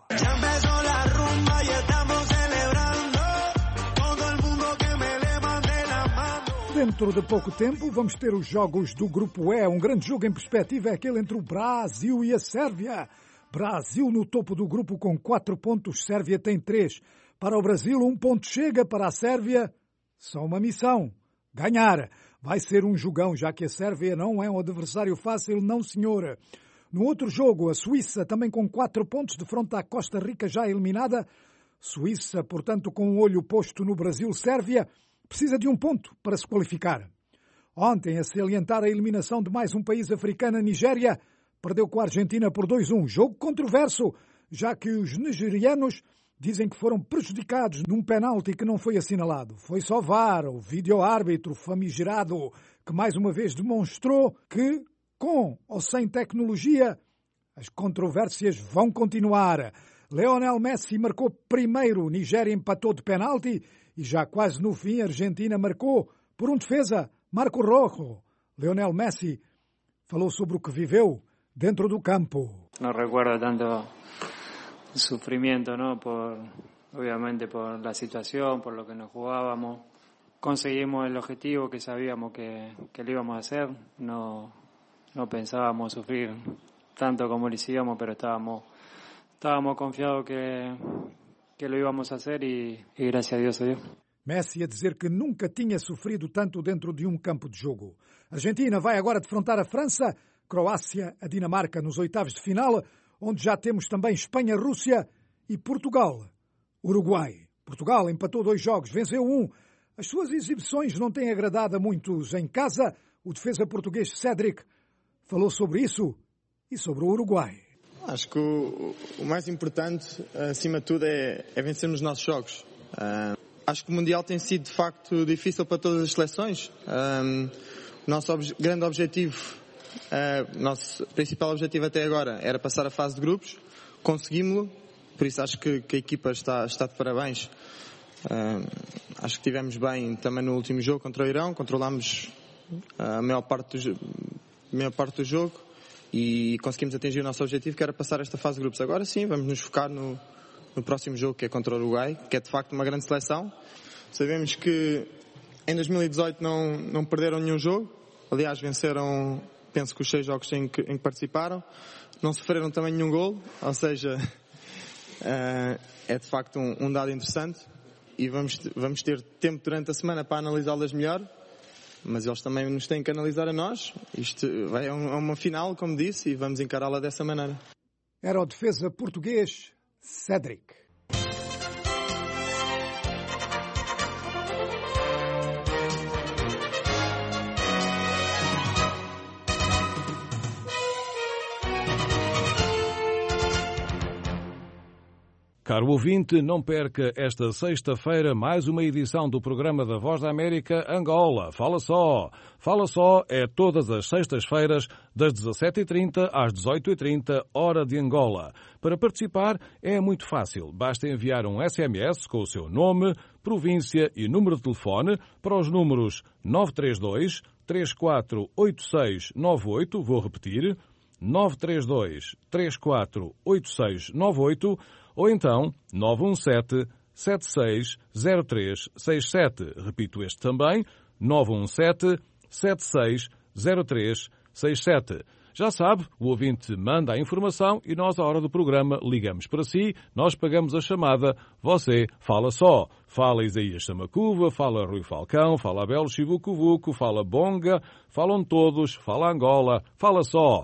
Dentro de pouco tempo vamos ter os jogos do Grupo E. Um grande jogo em perspectiva é aquele entre o Brasil e a Sérvia. Brasil no topo do grupo com quatro pontos, Sérvia tem três. Para o Brasil, um ponto chega, para a Sérvia, só uma missão: ganhar. Vai ser um jogão, já que a Sérvia não é um adversário fácil, não senhora. No outro jogo, a Suíça, também com quatro pontos de frente à Costa Rica já eliminada. Suíça, portanto, com o olho posto no Brasil-Sérvia, precisa de um ponto para se qualificar. Ontem, a salientar a eliminação de mais um país africano, a Nigéria, perdeu com a Argentina por dois a um. Jogo controverso, já que os nigerianos dizem que foram prejudicados num penalti que não foi assinalado. Foi só V A R, o vídeo-árbitro famigerado, que mais uma vez demonstrou que, com ou sem tecnologia, as controvérsias vão continuar. Lionel Messi marcou primeiro, Nigéria empatou de penalti e já quase no fim a Argentina marcou por um defesa, Marco Rojo. Lionel Messi falou sobre o que viveu dentro do campo. No recuerdo tanto el sufrimiento, ¿no? Por, obviamente por la situación, por lo que nos jugábamos. Conseguimos el objetivo que sabíamos que, que lo íbamos a hacer. No, no pensábamos sufrir tanto como lo hicimos, pero estábamos, estábamos confiados que, que lo íbamos a hacer y, y gracias a Dios se dio. Messi a dizer que nunca tinha sofrido tanto dentro de um campo de jogo. A Argentina vai agora defrontar a França, Croácia, a Dinamarca nos oitavos de final, onde já temos também Espanha, Rússia e Portugal, Uruguai. Portugal empatou dois jogos, venceu um. As suas exibições não têm agradado a muitos em casa. O defesa português Cédric falou sobre isso e sobre o Uruguai. Acho que o, o mais importante, acima de tudo, é, é vencer nos nossos jogos. Uh, acho que o Mundial tem sido, de facto, difícil para todas as seleções. Um, o nosso ob- grande objetivo, o uh, nosso principal objetivo até agora era passar a fase de grupos. Conseguimos-lo, por isso acho que, que a equipa está, está de parabéns. Uh, acho que estivemos bem também no último jogo contra o Irão, controlámos a maior parte do, a maior parte do jogo e conseguimos atingir o nosso objetivo, que era passar esta fase de grupos. Agora sim, vamos nos focar no, no próximo jogo, que é contra o Uruguai, que é de facto uma grande seleção. Sabemos que em dois mil e dezoito não, não perderam nenhum jogo, aliás venceram, penso que os seis jogos em que, em que participaram, não sofreram também nenhum golo, ou seja, uh, é de facto um, um dado interessante e vamos, vamos ter tempo durante a semana para analisá-las melhor, mas eles também nos têm que analisar a nós. Isto é uma final, como disse, e vamos encará-la dessa maneira. Era o defesa português Cédric. Caro ouvinte, não perca esta sexta-feira mais uma edição do programa da Voz da América Angola. Fala só! Fala só é todas as sextas-feiras, das dezassete e trinta às dezoito e trinta, hora de Angola. Para participar é muito fácil. Basta enviar um S M S com o seu nome, província e número de telefone para os números nove três dois, três quatro oito seis nove oito, vou repetir, nove três dois, três quatro oito seis nove oito, ou então nove um sete, sete seis zero três seis sete. Repito este também, nove um sete, sete seis zero três seis sete. Já sabe, o ouvinte manda a informação e nós, à hora do programa, ligamos para si, nós pagamos a chamada, você fala só. Fala Isaías Samacuva, fala Rui Falcão, fala Abel Chivucovuco, fala Bonga, falam todos, fala Angola, fala só.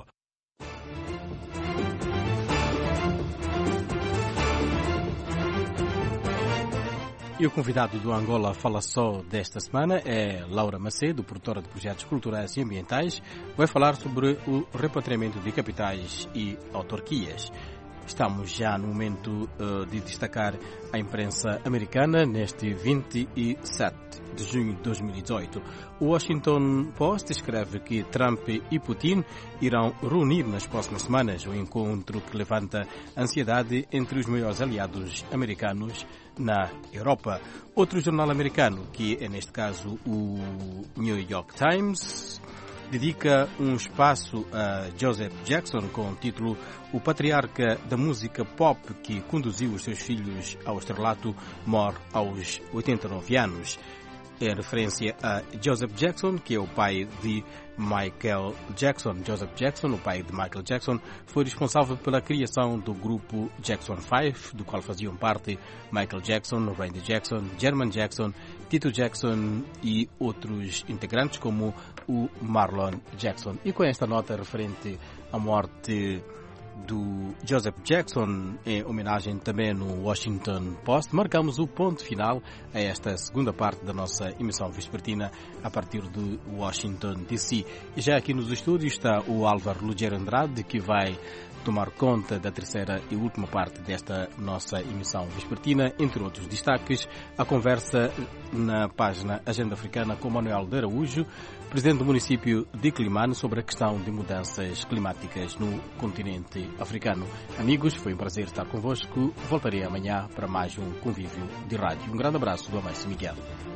E o convidado do Angola Fala Só desta semana é Laura Macedo, produtora de projetos culturais e ambientais. Vai falar sobre o repatriamento de capitais e autarquias. Estamos já no momento uh, de destacar a imprensa americana neste vinte e sete de junho de dois mil e dezoito. O Washington Post escreve que Trump e Putin irão reunir nas próximas semanas um encontro que levanta ansiedade entre os maiores aliados americanos na Europa. Outro jornal americano, que é neste caso o New York Times, dedica um espaço a Joseph Jackson com o título O patriarca da música pop que conduziu os seus filhos ao estrelato morre aos oitenta e nove anos. É referência a Joseph Jackson, que é o pai de Michael Jackson. Joseph Jackson, o pai de Michael Jackson, foi responsável pela criação do grupo Jackson five, do qual faziam parte Michael Jackson, Randy Jackson, Jermaine Jackson, Tito Jackson e outros integrantes como o Marlon Jackson. E com esta nota referente a morte do Joseph Jackson, em homenagem também no Washington Post. Marcamos o ponto final a esta segunda parte da nossa emissão vespertina a partir de Washington, D C. E já aqui nos estúdios está o Álvaro Lugero Andrade, que vai tomar conta da terceira e última parte desta nossa emissão vespertina. Entre outros destaques, a conversa na página Agenda Africana com Manuel de Araújo, presidente do município de Climane, sobre a questão de mudanças climáticas no continente africano. Amigos, foi um prazer estar convosco. Voltarei amanhã para mais um convívio de rádio. Um grande abraço do Américo Miguel.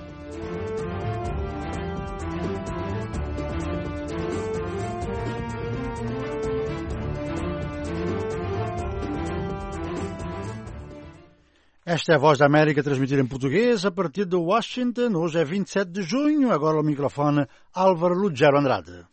Esta é a Voz da América, transmitida em português a partir de Washington. Hoje é vinte e sete de junho. Agora o microfone Álvaro Lugero Andrade.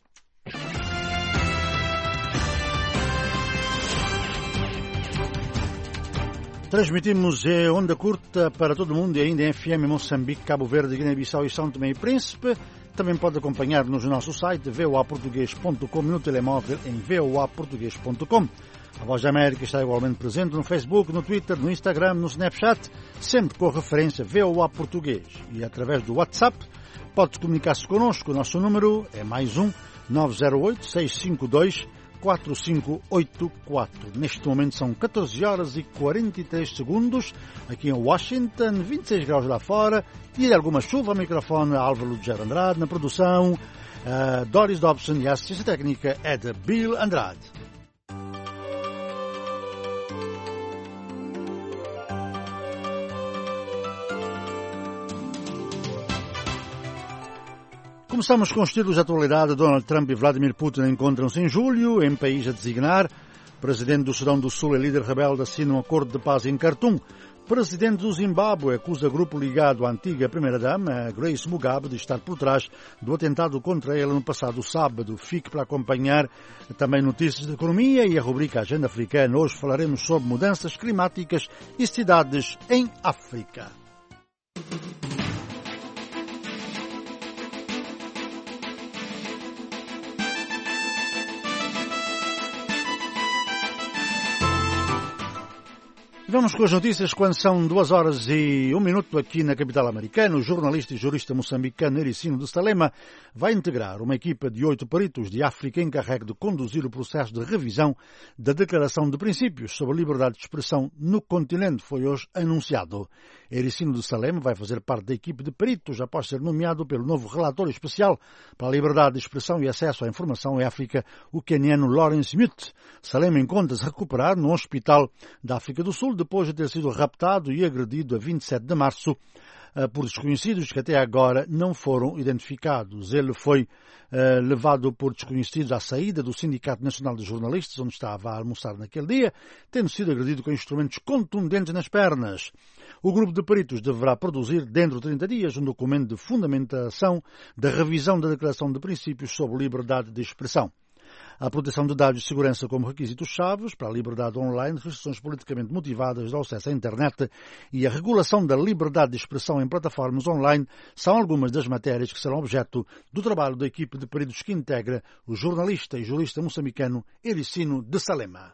Transmitimos em onda curta para todo o mundo e ainda em F M Moçambique, Cabo Verde, Guiné-Bissau e São Tomé e Príncipe. Também pode acompanhar-nos no nosso site v o a português ponto com, no telemóvel em v o a português ponto com. A Voz da América está igualmente presente no Facebook, no Twitter, no Instagram, no Snapchat, sempre com a referência V O A Português. E através do WhatsApp pode comunicar-se connosco. O nosso número é mais um nove zero oito, seis cinco dois, quatro cinco oito quatro. Neste momento são catorze horas e quarenta e três segundos aqui em Washington, vinte e seis graus lá fora e alguma chuva. Ao microfone Álvaro Lugero Andrade, na produção uh, Doris Dobson e a assistência técnica é de Bill Andrade. Começamos com os títulos de atualidade. Donald Trump e Vladimir Putin encontram-se em julho, em país a designar. Presidente do Sudão do Sul e líder rebelde assinam um acordo de paz em Khartoum. Presidente do Zimbábue acusa grupo ligado à antiga primeira-dama, Grace Mugabe, de estar por trás do atentado contra ela no passado sábado. Fique para acompanhar também notícias de economia e a rubrica Agenda Africana. Hoje falaremos sobre mudanças climáticas e cidades em África. Vamos com as notícias quando são duas horas e um minuto aqui na capital americana. O jornalista e jurista moçambicano Ericino de Salema vai integrar uma equipa de oito peritos de África encarregue de conduzir o processo de revisão da Declaração de Princípios sobre a Liberdade de Expressão no continente. Foi hoje anunciado. Ericino de Salema vai fazer parte da equipe de peritos após ser nomeado pelo novo relator especial para a liberdade de expressão e acesso à informação em África, o queniano Lawrence Mute. Salema encontra-se a recuperar no hospital da África do Sul depois de ter sido raptado e agredido a vinte e sete de março por desconhecidos que até agora não foram identificados. Ele foi uh, levado por desconhecidos à saída do Sindicato Nacional de Jornalistas, onde estava a almoçar naquele dia, tendo sido agredido com instrumentos contundentes nas pernas. O grupo de peritos deverá produzir, dentro de trinta dias, um documento de fundamentação da revisão da Declaração de Princípios sobre Liberdade de Expressão. A proteção de dados de segurança como requisitos-chave para a liberdade online, restrições politicamente motivadas ao acesso à internet e a regulação da liberdade de expressão em plataformas online são algumas das matérias que serão objeto do trabalho da equipe de peritos que integra o jornalista e jurista moçambicano Ericino de Salema.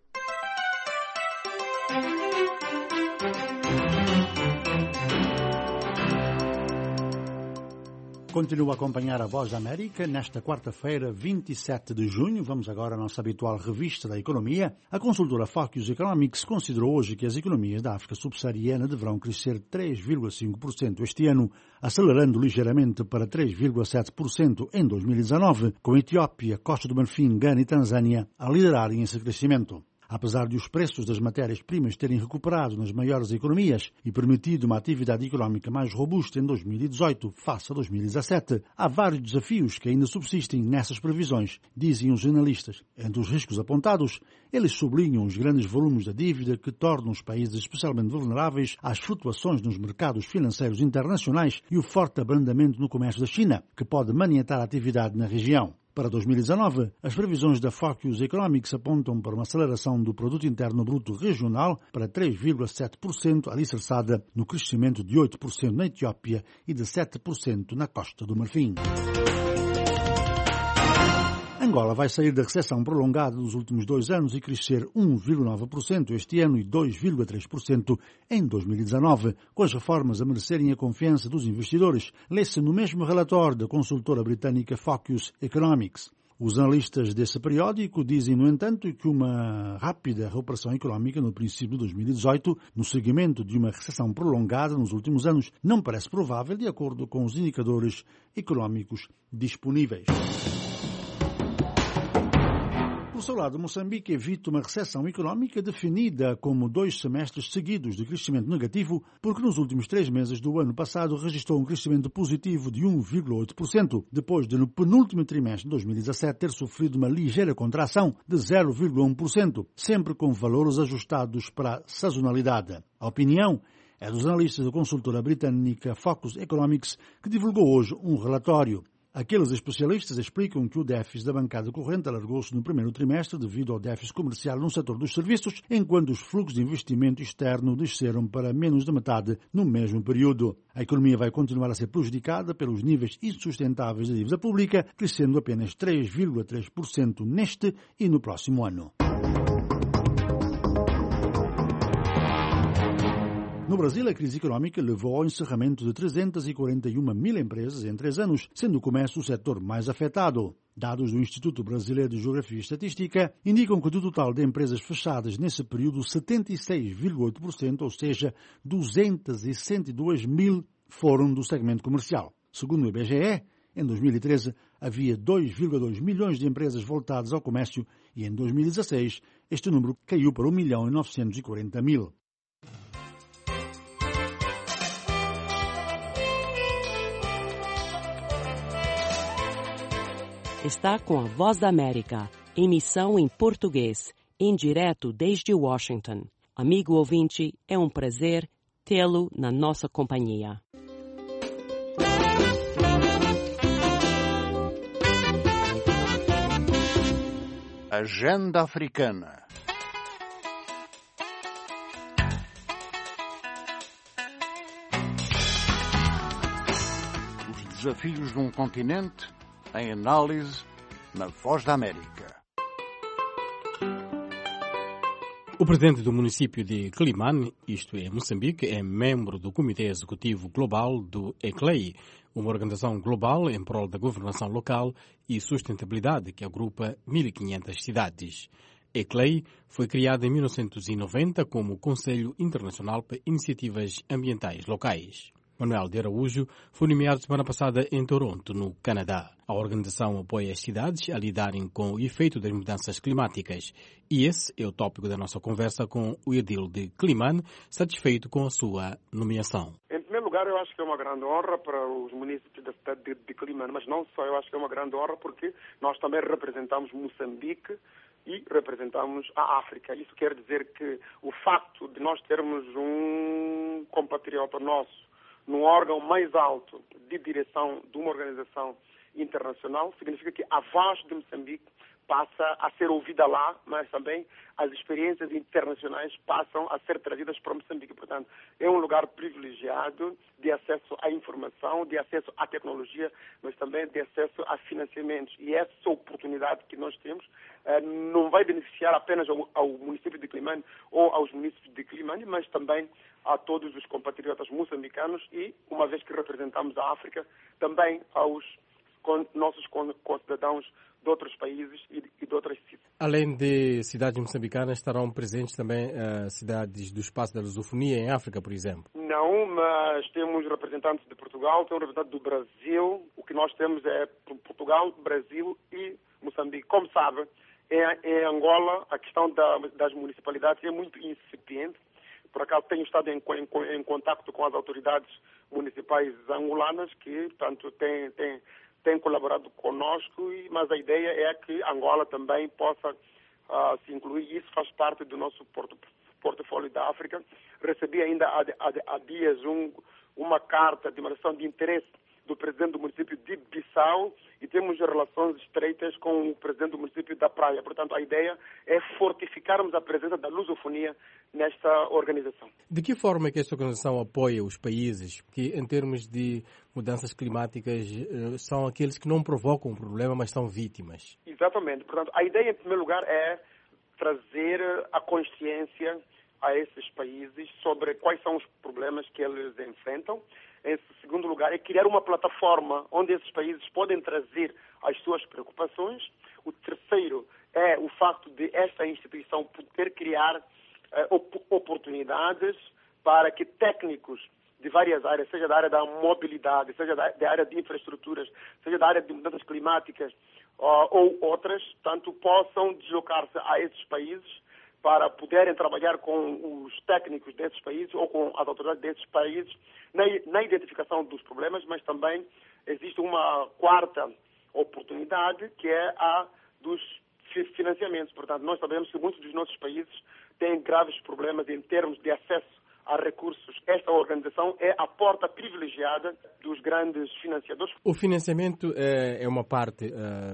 Continua a acompanhar a Voz da América nesta quarta-feira, vinte e sete de junho. Vamos agora à nossa habitual revista da economia. A consultora Focus Economics considerou hoje que as economias da África subsaariana deverão crescer três vírgula cinco por cento este ano, acelerando ligeiramente para três vírgula sete por cento em dois mil e dezanove, com Etiópia, Costa do Marfim, Gana e Tanzânia a liderarem esse crescimento. Apesar de os preços das matérias-primas terem recuperado nas maiores economias e permitido uma atividade económica mais robusta em dois mil e dezoito face a dois mil e dezassete, há vários desafios que ainda subsistem nessas previsões, dizem os analistas. Entre os riscos apontados, eles sublinham os grandes volumes da dívida que tornam os países especialmente vulneráveis às flutuações nos mercados financeiros internacionais e o forte abrandamento no comércio da China, que pode maniatar a atividade na região. Para dois mil e dezanove, as previsões da Focus Economics apontam para uma aceleração do Produto Interno Bruto Regional para três vírgula sete por cento, alicerçada no crescimento de oito por cento na Etiópia e de sete por cento na Costa do Marfim. Angola vai sair da recessão prolongada dos últimos dois anos e crescer um vírgula nove por cento este ano e dois vírgula três por cento em dois mil e dezanove, com as reformas a merecerem a confiança dos investidores, lê-se no mesmo relatório da consultora britânica Focus Economics. Os analistas desse periódico dizem, no entanto, que uma rápida recuperação económica no princípio de dois mil e dezoito, no seguimento de uma recessão prolongada nos últimos anos, não parece provável de acordo com os indicadores económicos disponíveis. Por seu lado, Moçambique evita uma recessão económica definida como dois semestres seguidos de crescimento negativo, porque nos últimos três meses do ano passado registrou um crescimento positivo de um vírgula oito por cento, depois de no penúltimo trimestre de dois mil e dezassete ter sofrido uma ligeira contração de zero vírgula um por cento, sempre com valores ajustados para a sazonalidade. A opinião é dos analistas da consultora britânica Focus Economics, que divulgou hoje um relatório. Aqueles especialistas explicam que o déficit da bancada corrente alargou-se no primeiro trimestre devido ao déficit comercial no setor dos serviços, enquanto os fluxos de investimento externo desceram para menos da metade no mesmo período. A economia vai continuar a ser prejudicada pelos níveis insustentáveis da dívida pública, crescendo apenas três vírgula três por cento neste e no próximo ano. No Brasil, a crise económica levou ao encerramento de trezentas e quarenta e uma mil empresas em três anos, sendo o comércio o setor mais afetado. Dados do Instituto Brasileiro de Geografia e Estatística indicam que do total de empresas fechadas nesse período, setenta e seis vírgula oito por cento, ou seja, duzentas e sessenta e duas mil, foram do segmento comercial. Segundo o I B G E, em dois mil e treze, havia dois vírgula dois milhões de empresas voltadas ao comércio e em dois mil e dezasseis este número caiu para um milhão e novecentos e quarenta mil. Está com a Voz da América, emissão em português, em direto desde Washington. Amigo ouvinte, é um prazer tê-lo na nossa companhia. Agenda Africana. Os desafios de um continente em análise na Voz da América. O presidente do município de Quelimane, isto é, Moçambique, é membro do Comitê Executivo Global do E C L E I, uma organização global em prol da governação local e sustentabilidade que agrupa mil e quinhentas cidades. E C L E I foi criado em mil novecentos e noventa como Conselho Internacional para Iniciativas Ambientais Locais. Manuel de Araújo foi nomeado semana passada em Toronto, no Canadá. A organização apoia as cidades a lidarem com o efeito das mudanças climáticas. E esse é o tópico da nossa conversa com o edil de Quelimane, satisfeito com a sua nomeação. Em primeiro lugar, eu acho que é uma grande honra para os municípios da cidade de, de Quelimane, mas não só, eu acho que é uma grande honra porque nós também representamos Moçambique e representamos a África. Isso quer dizer que o facto de nós termos um compatriota nosso num órgão mais alto de direção de uma organização internacional, significa que a voz de Moçambique passa a ser ouvida lá, mas também as experiências internacionais passam a ser trazidas para Moçambique. Portanto, é um lugar privilegiado de acesso à informação, de acesso à tecnologia, mas também de acesso a financiamentos. E essa oportunidade que nós temos eh, não vai beneficiar apenas ao, ao município de Quelimane ou aos municípios de Quelimane, mas também a todos os compatriotas moçambicanos e, uma vez que representamos a África, também aos con- nossos con- concidadãos de outros países e de, e de outras cidades. Além de cidades moçambicanas, estarão presentes também uh, cidades do espaço da lusofonia em África, por exemplo? Não, mas temos representantes de Portugal, temos representantes do Brasil. O que nós temos é Portugal, Brasil e Moçambique. Como sabe, em, em Angola a questão da, das municipalidades é muito incipiente. Por acaso tenho estado em, em, em contato com as autoridades municipais angolanas que, portanto, têm, têm, têm colaborado conosco, e, mas a ideia é que Angola também possa uh, se incluir. Isso faz parte do nosso porto, portfólio da África. Recebi ainda há, há, há dias um, uma carta de declaração de interesse do presidente do município de Bissau e temos relações estreitas com o presidente do município da Praia. Portanto, a ideia é fortificarmos a presença da lusofonia nesta organização. De que forma é que esta organização apoia os países que, em termos de mudanças climáticas, são aqueles que não provocam o problema, mas são vítimas? Exatamente. Portanto, a ideia, em primeiro lugar, é trazer a consciência a esses países sobre quais são os problemas que eles enfrentam. Em segundo lugar, é criar uma plataforma onde esses países podem trazer as suas preocupações. O terceiro é o facto de esta instituição poder criar eh, op- oportunidades para que técnicos de várias áreas, seja da área da mobilidade, seja da, da área de infraestruturas, seja da área de mudanças climáticas uh, ou outras, tanto possam deslocar-se a esses países para poderem trabalhar com os técnicos desses países ou com as autoridades desses países na, na identificação dos problemas, mas também existe uma quarta oportunidade, que é a dos financiamentos. Portanto, nós sabemos que muitos dos nossos países têm graves problemas em termos de acesso a recursos. Esta organização é a porta privilegiada dos grandes financiadores. O financiamento é, é uma parte uh,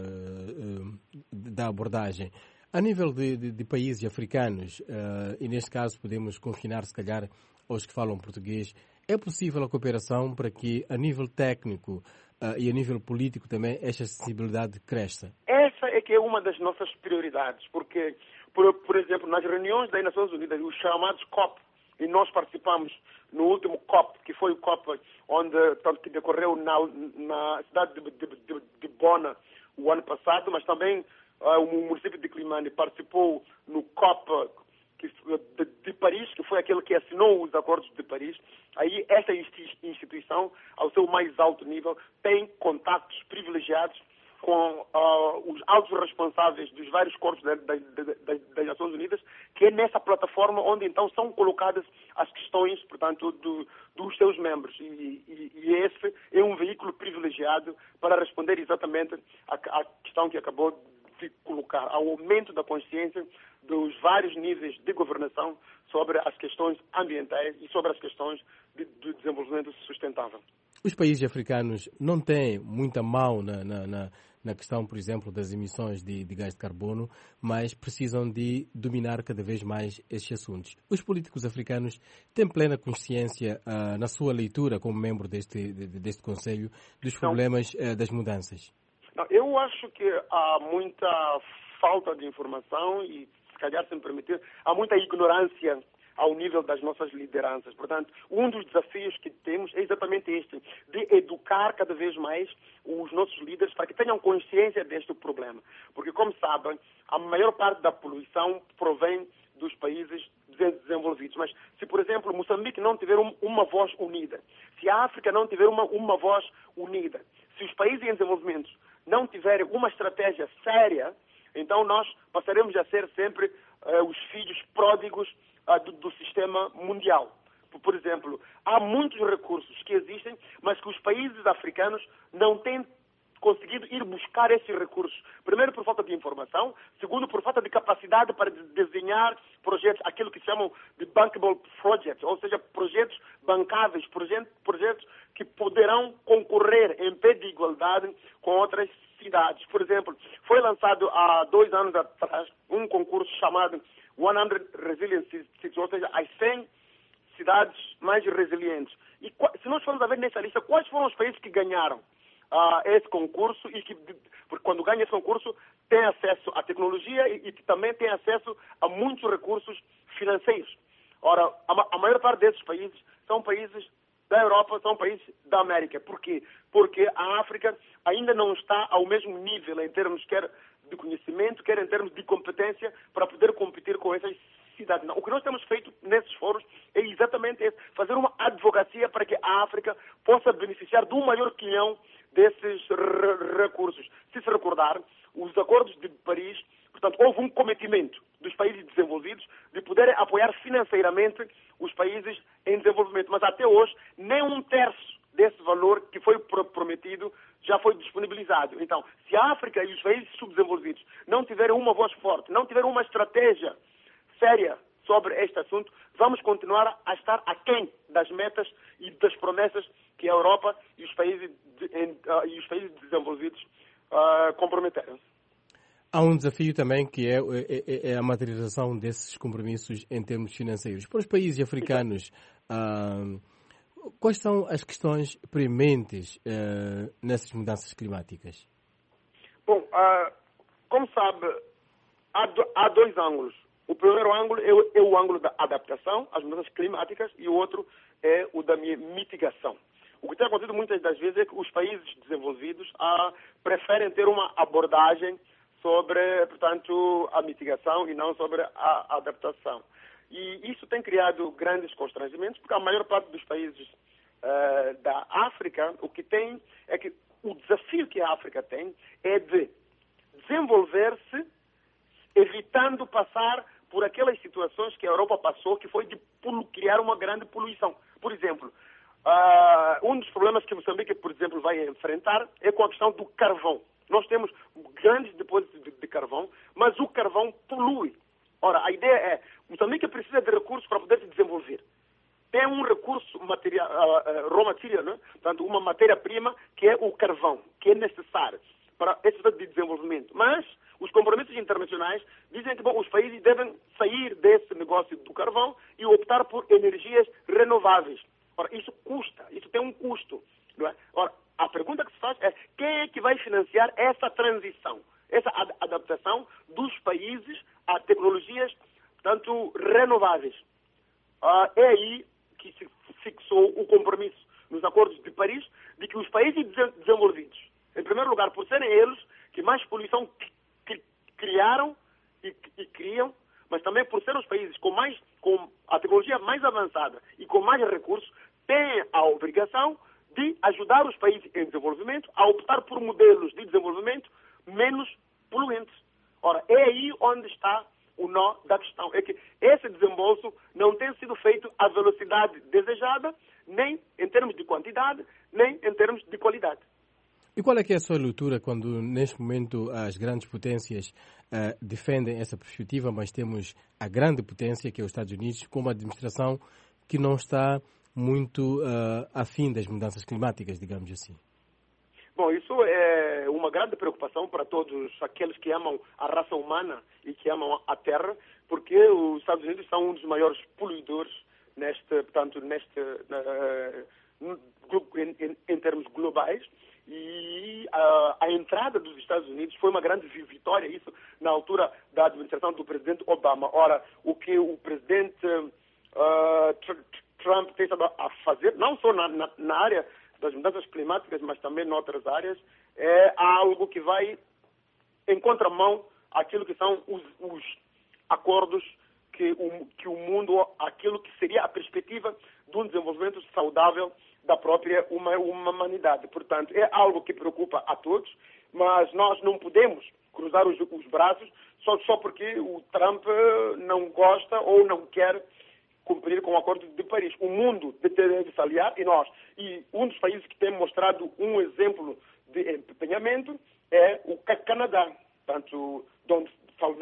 uh, da abordagem. A nível de, de, de países africanos, uh, e neste caso podemos confinar, se calhar, aos que falam português, é possível a cooperação para que, a nível técnico uh, e a nível político também, esta sensibilidade cresça? Essa é que é uma das nossas prioridades, porque, por, por exemplo, nas reuniões das Nações Unidas, os chamados COP, e nós participamos no último COP, que foi o COP onde, tanto que decorreu na, na cidade de, de, de, de Bona o ano passado, mas também Uh, o município de Climane participou no COP que, de, de Paris, que foi aquele que assinou os acordos de Paris. Aí esta instituição, ao seu mais alto nível, tem contactos privilegiados com uh, os altos responsáveis dos vários corpos da, da, da, das Nações Unidas, que é nessa plataforma onde então são colocadas as questões, portanto, do, dos seus membros. E, e, e esse é um veículo privilegiado para responder exatamente à, à questão que acabou de de colocar, ao aumento da consciência dos vários níveis de governação sobre as questões ambientais e sobre as questões de, de desenvolvimento sustentável. Os países africanos não têm muita mão na, na, na, na questão, por exemplo, das emissões de, de gás de carbono, mas precisam de dominar cada vez mais estes assuntos. Os políticos africanos têm plena consciência, uh, na sua leitura como membro deste, de, deste Conselho, dos problemas uh, das mudanças? Não, eu acho que há muita falta de informação e, se calhar, se me permitir, há muita ignorância ao nível das nossas lideranças. Portanto, um dos desafios que temos é exatamente este, de educar cada vez mais os nossos líderes para que tenham consciência deste problema. Porque, como sabem, a maior parte da poluição provém dos países desenvolvidos. Mas se, por exemplo, Moçambique não tiver um, uma voz unida, se a África não tiver uma, uma voz unida, se os países em desenvolvimento não tiverem uma estratégia séria, então nós passaremos a ser sempre uh, os filhos pródigos uh, do, do sistema mundial. Por, por exemplo, há muitos recursos que existem, mas que os países africanos não têm conseguido ir buscar esses recursos. Primeiro, por falta de informação. Segundo, por falta de capacidade para desenhar projetos, aquilo que chamam de bankable projects, ou seja, projetos bancáveis, projetos que poderão concorrer em pé de igualdade com outras cidades. Por exemplo, foi lançado há dois anos atrás um concurso chamado cem Resilience Cities, ou seja, as cem cidades mais resilientes. E se nós formos a ver nessa lista, quais foram os países que ganharam Uh, esse concurso e que, porque quando ganha esse concurso, tem acesso à tecnologia e, e também tem acesso a muitos recursos financeiros. Ora, a, a maior parte desses países são países da Europa, são países da América. Por quê? Porque a África ainda não está ao mesmo nível em termos quer de conhecimento, quer em termos de competência para poder competir com essas cidades. Não. O que nós temos feito nesses fóruns é exatamente esse, fazer uma advocacia para que a África possa beneficiar de um maior quilhão desses recursos. Se se recordar, os acordos de Paris, portanto, houve um cometimento dos países desenvolvidos de poderem apoiar financeiramente os países em desenvolvimento. Mas até hoje, nem um terço desse valor que foi prometido já foi disponibilizado. Então, se a África e os países subdesenvolvidos não tiverem uma voz forte, não tiverem uma estratégia séria sobre este assunto, vamos continuar a estar aquém das metas e das promessas que a Europa e os países em, uh, e os países desenvolvidos uh, comprometeram-se. Há um desafio também que é, é, é a materialização desses compromissos em termos financeiros. Para os países africanos, uh, quais são as questões prementes uh, nessas mudanças climáticas? Bom, uh, como sabe, há, do, há dois ângulos. O primeiro ângulo é o, é o ângulo da adaptação às mudanças climáticas e o outro é o da mitigação. O que tem acontecido muitas das vezes é que os países desenvolvidos ah, preferem ter uma abordagem sobre, portanto, a mitigação e não sobre a adaptação. E isso tem criado grandes constrangimentos, porque a maior parte dos países uh, da África, o que tem é que o desafio que a África tem é de desenvolver-se evitando passar por aquelas situações que a Europa passou, que foi de criar uma grande poluição. Por exemplo, uh, um dos problemas que Moçambique, por exemplo, vai enfrentar é com a questão do carvão. Nós temos grandes depósitos de, de carvão, mas o carvão polui. Ora, a ideia é, Moçambique precisa de recursos para poder se desenvolver. Tem um recurso material, uh, uh, raw material, né? Portanto, uma matéria-prima que é o carvão, que é necessário para esse tipo de desenvolvimento. Mas os compromissos internacionais dizem que bom, os países devem sair desse negócio do carvão e optar por energias renováveis. Ora, isso custa, isso tem um custo. Não é? Ora, a pergunta que se faz é quem é que vai financiar essa transição, essa ad adaptação dos países a tecnologias, portanto, renováveis. Uh, é aí que se fixou o compromisso nos acordos de Paris de que os países desenvolvidos, em primeiro lugar, por serem eles que mais poluição criaram e, e criam, mas também por serem os países com, mais, com a tecnologia mais avançada e com mais recursos, têm a obrigação de ajudar os países em desenvolvimento a optar por modelos de desenvolvimento menos poluentes. Ora, é aí onde está o nó da questão. É que esse desembolso não tem sido feito à velocidade desejada, nem em termos de quantidade, nem em termos de qualidade. E qual é que é a sua leitura quando, neste momento, as grandes potências uh, defendem essa perspectiva, mas temos a grande potência, que é os Estados Unidos, com uma administração que não está muito uh, afim das mudanças climáticas, digamos assim? Bom, isso é uma grande preocupação para todos aqueles que amam a raça humana e que amam a Terra, porque os Estados Unidos são um dos maiores poluidores neste, portanto, neste, uh, em, em, em termos globais. E a, a entrada dos Estados Unidos foi uma grande vitória, isso na altura da administração do presidente Obama. Ora, o que o presidente uh, Trump tem estado a fazer, não só na, na, na área das mudanças climáticas, mas também em outras áreas, é algo que vai em contramão àquilo que são os, os acordos que o, que o mundo, aquilo que seria a perspectiva de um desenvolvimento saudável da própria uma, uma humanidade. Portanto, é algo que preocupa a todos, mas nós não podemos cruzar os, os braços só, só porque o Trump não gosta ou não quer cumprir com o Acordo de Paris. O mundo deve se aliar e nós. E um dos países que tem mostrado um exemplo de empenhamento é o Canadá. Portanto, onde falo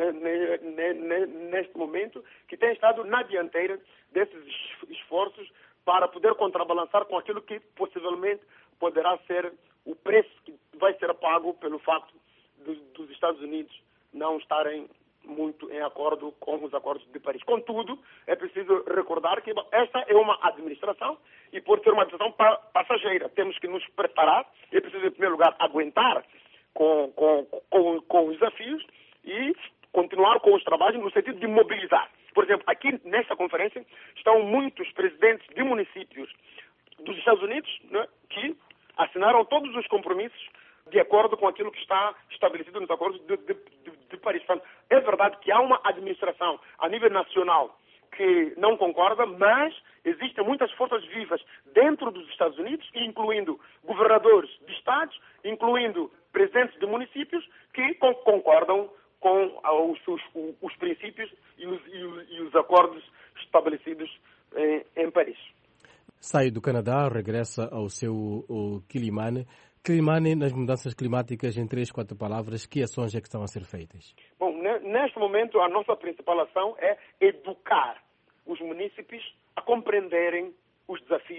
neste momento, que tem estado na dianteira desses esforços para poder contrabalançar com aquilo que possivelmente poderá ser o preço que vai ser pago pelo facto de, dos Estados Unidos não estarem muito em acordo com os acordos de Paris. Contudo, é preciso recordar que esta é uma administração e por ser uma administração pa passageira, temos que nos preparar, é preciso em primeiro lugar aguentar com, com, com, com os desafios e continuar com os trabalhos no sentido de mobilizar. Por exemplo, aqui nesta conferência estão muitos presidentes de municípios dos Estados Unidos, né, que assinaram todos os compromissos de acordo com aquilo que está estabelecido nos acordos de, de, de, de Paris. É verdade que há uma administração a nível nacional que não concorda, mas existem muitas forças vivas dentro dos Estados Unidos, incluindo governadores de estados, incluindo presidentes de municípios, que concordam com os, os, os princípios e os, e, os, e os acordos estabelecidos em, em Paris. Sai do Canadá, regressa ao seu ao Quilimane. Quilimane, nas mudanças climáticas, em três, quatro palavras, que ações é que estão a ser feitas? Bom, neste momento, a nossa principal ação é educar os munícipes a compreenderem os desafios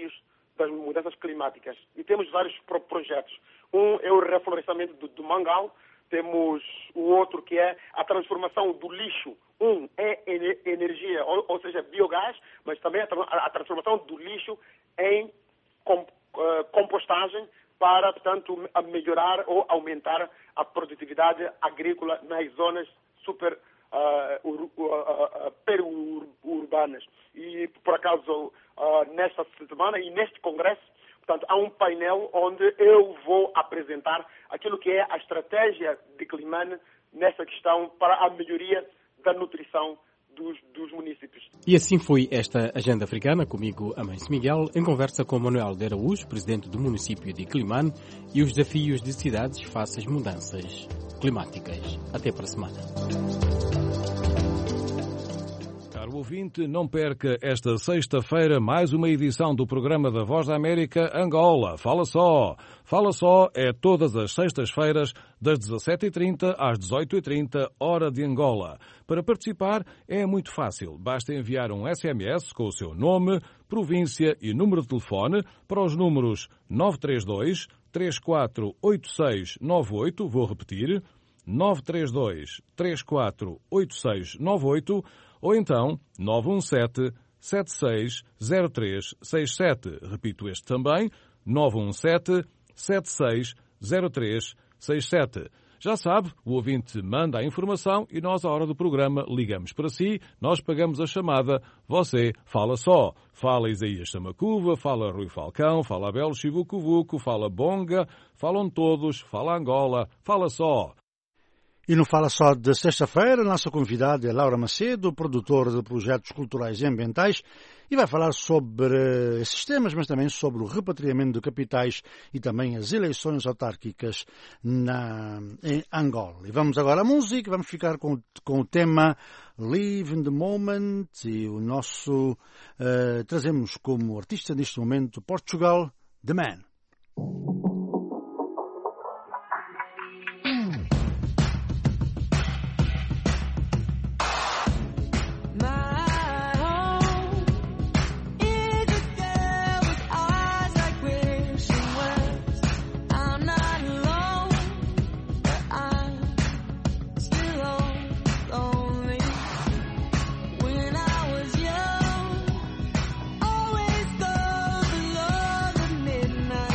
das mudanças climáticas. E temos vários pro projetos. Um é o reflorestamento do, do mangal, temos o outro que é a transformação do lixo. Um é energia, ou, ou seja, biogás, mas também a, a transformação do lixo em com, uh, compostagem para, portanto, a melhorar ou aumentar a produtividade agrícola nas zonas super uh, ur, uh, uh, periurbanas. E, por acaso, uh, nesta semana e neste congresso, portanto, há um painel onde eu vou apresentar aquilo que é a estratégia de Climane nessa questão para a melhoria da nutrição dos, dos municípios. E assim foi esta Agenda Africana, comigo, Amâncio Miguel, em conversa com Manuel de Araújo, presidente do município de Climane, e os desafios de cidades face às mudanças climáticas. Até para a semana. Ouvinte, não perca esta sexta-feira mais uma edição do programa da Voz da América Angola. Fala só! Fala só é todas as sextas-feiras das dezassete e trinta às dezoito e trinta, hora de Angola. Para participar é muito fácil. Basta enviar um S M S com o seu nome, província e número de telefone para os números nove três dois, três quatro oito seis nove oito, vou repetir, nove três dois, três quatro oito seis nove oito, ou então nove um sete, sete seis zero três seis sete. Repito este também, nove um sete, sete seis zero três seis sete. Já sabe, o ouvinte manda a informação e nós, à hora do programa, ligamos para si, nós pagamos a chamada, você fala só. Fala Isaías Samacuva, fala Rui Falcão, fala Abel Chivucovuco, fala Bonga, falam todos, fala Angola, fala só. E no Fala Só de sexta-feira, nossa convidada é Laura Macedo, produtora de projetos culturais e ambientais, e vai falar sobre esses temas, mas também sobre o repatriamento de capitais e também as eleições autárquicas na, em Angola. E vamos agora à música, vamos ficar com, com o tema Live in the Moment, e o nosso, uh, trazemos como artista neste momento Portugal, The Man. Midnight.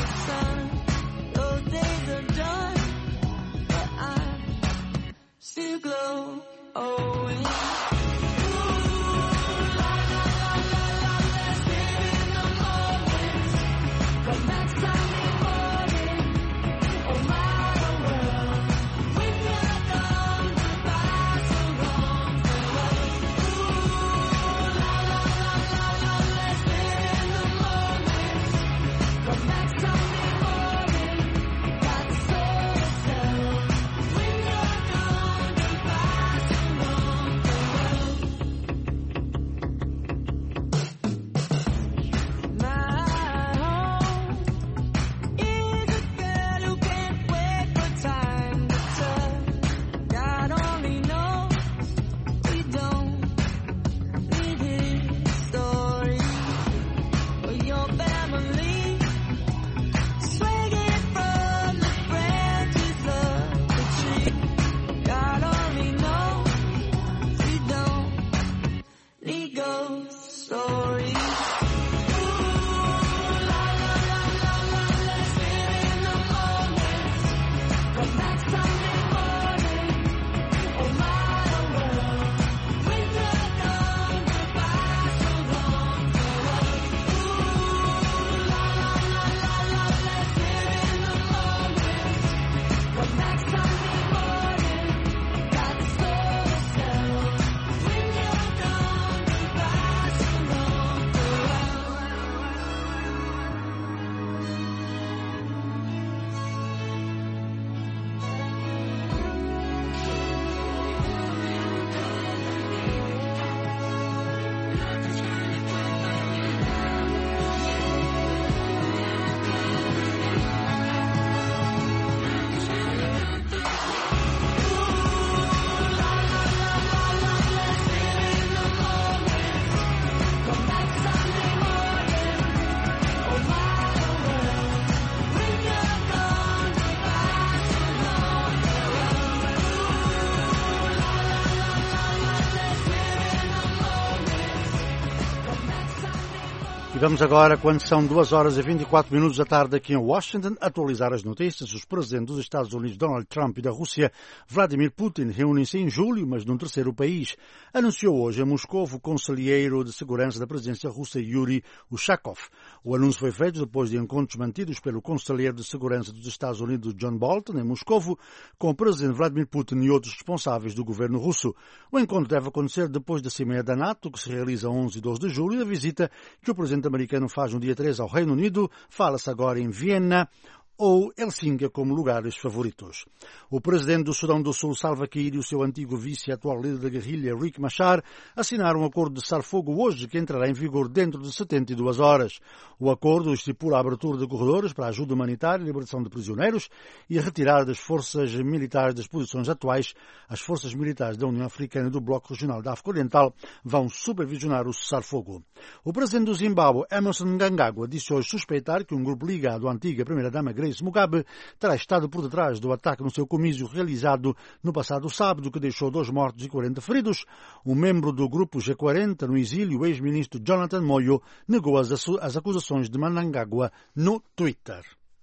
E vamos agora, quando são duas horas e vinte e quatro minutos da tarde aqui em Washington, atualizar as notícias. Os presidentes dos Estados Unidos, Donald Trump, e da Rússia, Vladimir Putin, reúnem-se em julho, mas num terceiro país. Anunciou hoje em Moscou o conselheiro de segurança da presidência russa, Yuri Ushakov. O anúncio foi feito depois de encontros mantidos pelo conselheiro de segurança dos Estados Unidos, John Bolton, em Moscou, com o presidente Vladimir Putin e outros responsáveis do governo russo. O encontro deve acontecer depois da Cimeira da NATO, que se realiza onze e doze de julho, e da visita que o presidente americano faz no dia três ao Reino Unido. Fala-se agora em Viena ou Helsínquia como lugares favoritos. O presidente do Sudão do Sul, Salva Kiir, e o seu antigo vice e atual líder da guerrilha, Riek Machar, assinaram um acordo de cessar-fogo hoje que entrará em vigor dentro de setenta e duas horas. O acordo estipula a abertura de corredores para a ajuda humanitária e libertação de prisioneiros e a retirada das forças militares das posições atuais. As forças militares da União Africana e do Bloco Regional da África Oriental vão supervisionar o cessar-fogo. O presidente do Zimbábue, Emmerson Mnangagwa, disse hoje suspeitar que um grupo ligado à antiga primeira-dama Grace Mugabe terá estado por detrás do ataque no seu comício realizado no passado sábado, que deixou dois mortos e quarenta feridos. Um membro do grupo G quarenta no exílio, o ex-ministro Jonathan Moyo, negou as, as acusações de Mnangagwa no Twitter.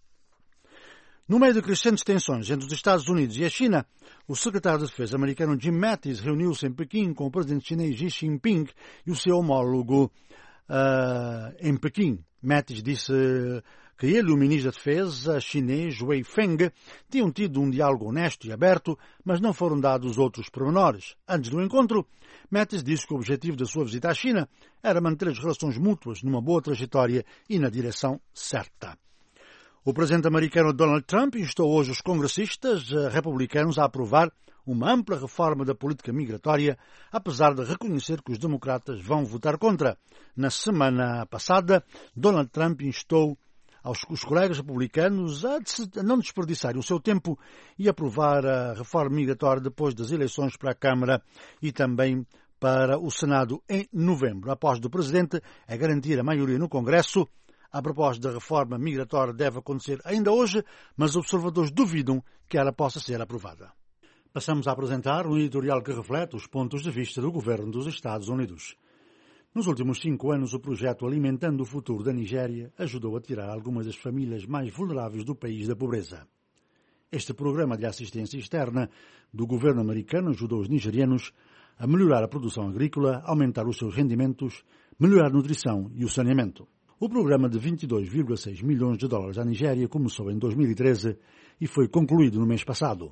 No meio de crescentes tensões entre os Estados Unidos e a China, o secretário de Defesa americano Jim Mattis reuniu-se em Pequim com o presidente chinês Xi Jinping e o seu homólogo uh, em Pequim. Mattis disse que ele e o ministro da Defesa chinês, Wei Feng, tinham tido um diálogo honesto e aberto, mas não foram dados outros pormenores. Antes do encontro, Mattis disse que o objetivo da sua visita à China era manter as relações mútuas numa boa trajetória e na direção certa. O presidente americano Donald Trump instou hoje os congressistas republicanos a aprovar uma ampla reforma da política migratória, apesar de reconhecer que os democratas vão votar contra. Na semana passada, Donald Trump instou aos os colegas republicanos a não desperdiçarem o seu tempo e aprovar a reforma migratória depois das eleições para a Câmara e também para o Senado em novembro. A aposta do presidente é garantir a maioria no Congresso. A proposta da reforma migratória deve acontecer ainda hoje, mas observadores duvidam que ela possa ser aprovada. Passamos a apresentar um editorial que reflete os pontos de vista do governo dos Estados Unidos. Nos últimos cinco anos, o projeto Alimentando o Futuro da Nigéria ajudou a tirar algumas das famílias mais vulneráveis do país da pobreza. Este programa de assistência externa do governo americano ajudou os nigerianos a melhorar a produção agrícola, aumentar os seus rendimentos, melhorar a nutrição e o saneamento. O programa de vinte e dois vírgula seis milhões de dólares à Nigéria começou em dois mil e treze e foi concluído no mês passado.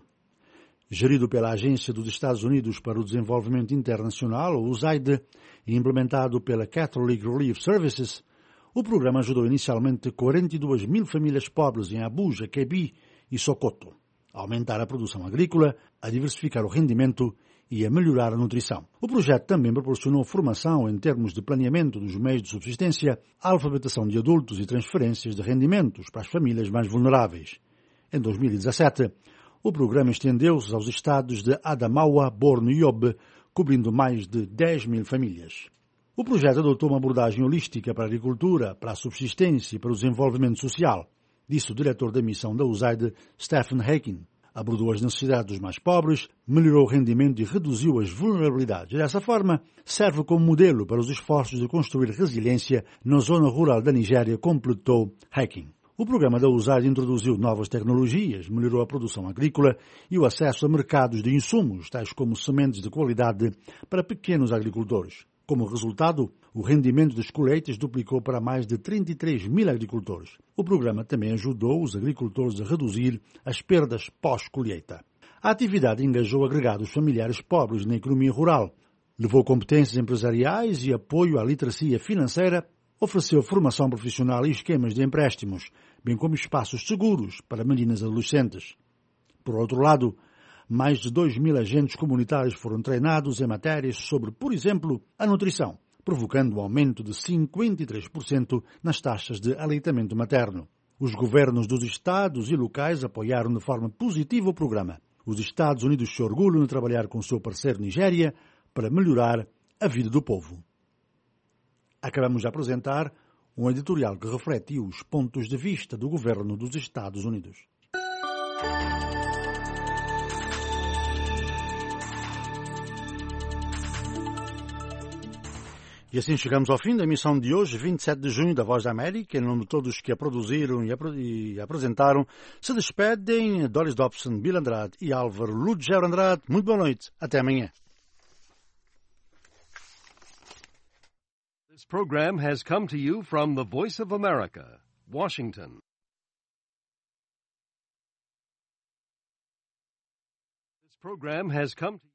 Gerido pela Agência dos Estados Unidos para o Desenvolvimento Internacional, ou U S A I D, e implementado pela Catholic Relief Services, o programa ajudou inicialmente quarenta e duas mil famílias pobres em Abuja, Kebbi e Sokoto a aumentar a produção agrícola, a diversificar o rendimento e a melhorar a nutrição. O projeto também proporcionou formação em termos de planeamento dos meios de subsistência, alfabetização de adultos e transferências de rendimentos para as famílias mais vulneráveis. Em dois mil e dezassete, o programa estendeu-se aos estados de Adamawa, Borno e Yobe, cobrindo mais de dez mil famílias. O projeto adotou uma abordagem holística para a agricultura, para a subsistência e para o desenvolvimento social, disse o diretor da missão da U S A I D, Stephen Hakin. Abordou as necessidades dos mais pobres, melhorou o rendimento e reduziu as vulnerabilidades. Dessa forma, serve como modelo para os esforços de construir resiliência na zona rural da Nigéria, completou Hakin. O programa da U S A I D introduziu novas tecnologias, melhorou a produção agrícola e o acesso a mercados de insumos, tais como sementes de qualidade, para pequenos agricultores. Como resultado, o rendimento das colheitas duplicou para mais de trinta e três mil agricultores. O programa também ajudou os agricultores a reduzir as perdas pós-colheita. A atividade engajou agregados familiares pobres na economia rural, levou competências empresariais e apoio à literacia financeira, ofereceu formação profissional e esquemas de empréstimos, bem como espaços seguros para meninas e adolescentes. Por outro lado, mais de dois mil agentes comunitários foram treinados em matérias sobre, por exemplo, a nutrição, provocando um aumento de cinquenta e três por cento nas taxas de aleitamento materno. Os governos dos estados e locais apoiaram de forma positiva o programa. Os Estados Unidos se orgulham de trabalhar com seu parceiro Nigéria para melhorar a vida do povo. Acabamos de apresentar um editorial que refletiu os pontos de vista do governo dos Estados Unidos. E assim chegamos ao fim da emissão de hoje, vinte e sete de junho, da Voz da América. Em nome de todos que a produziram e, a, e apresentaram, se despedem Doris Dobson, Bill Andrade e Álvaro Ludger Andrade. Muito boa noite. Até amanhã. This program has come to you from the Voice of America, Washington. This program has come to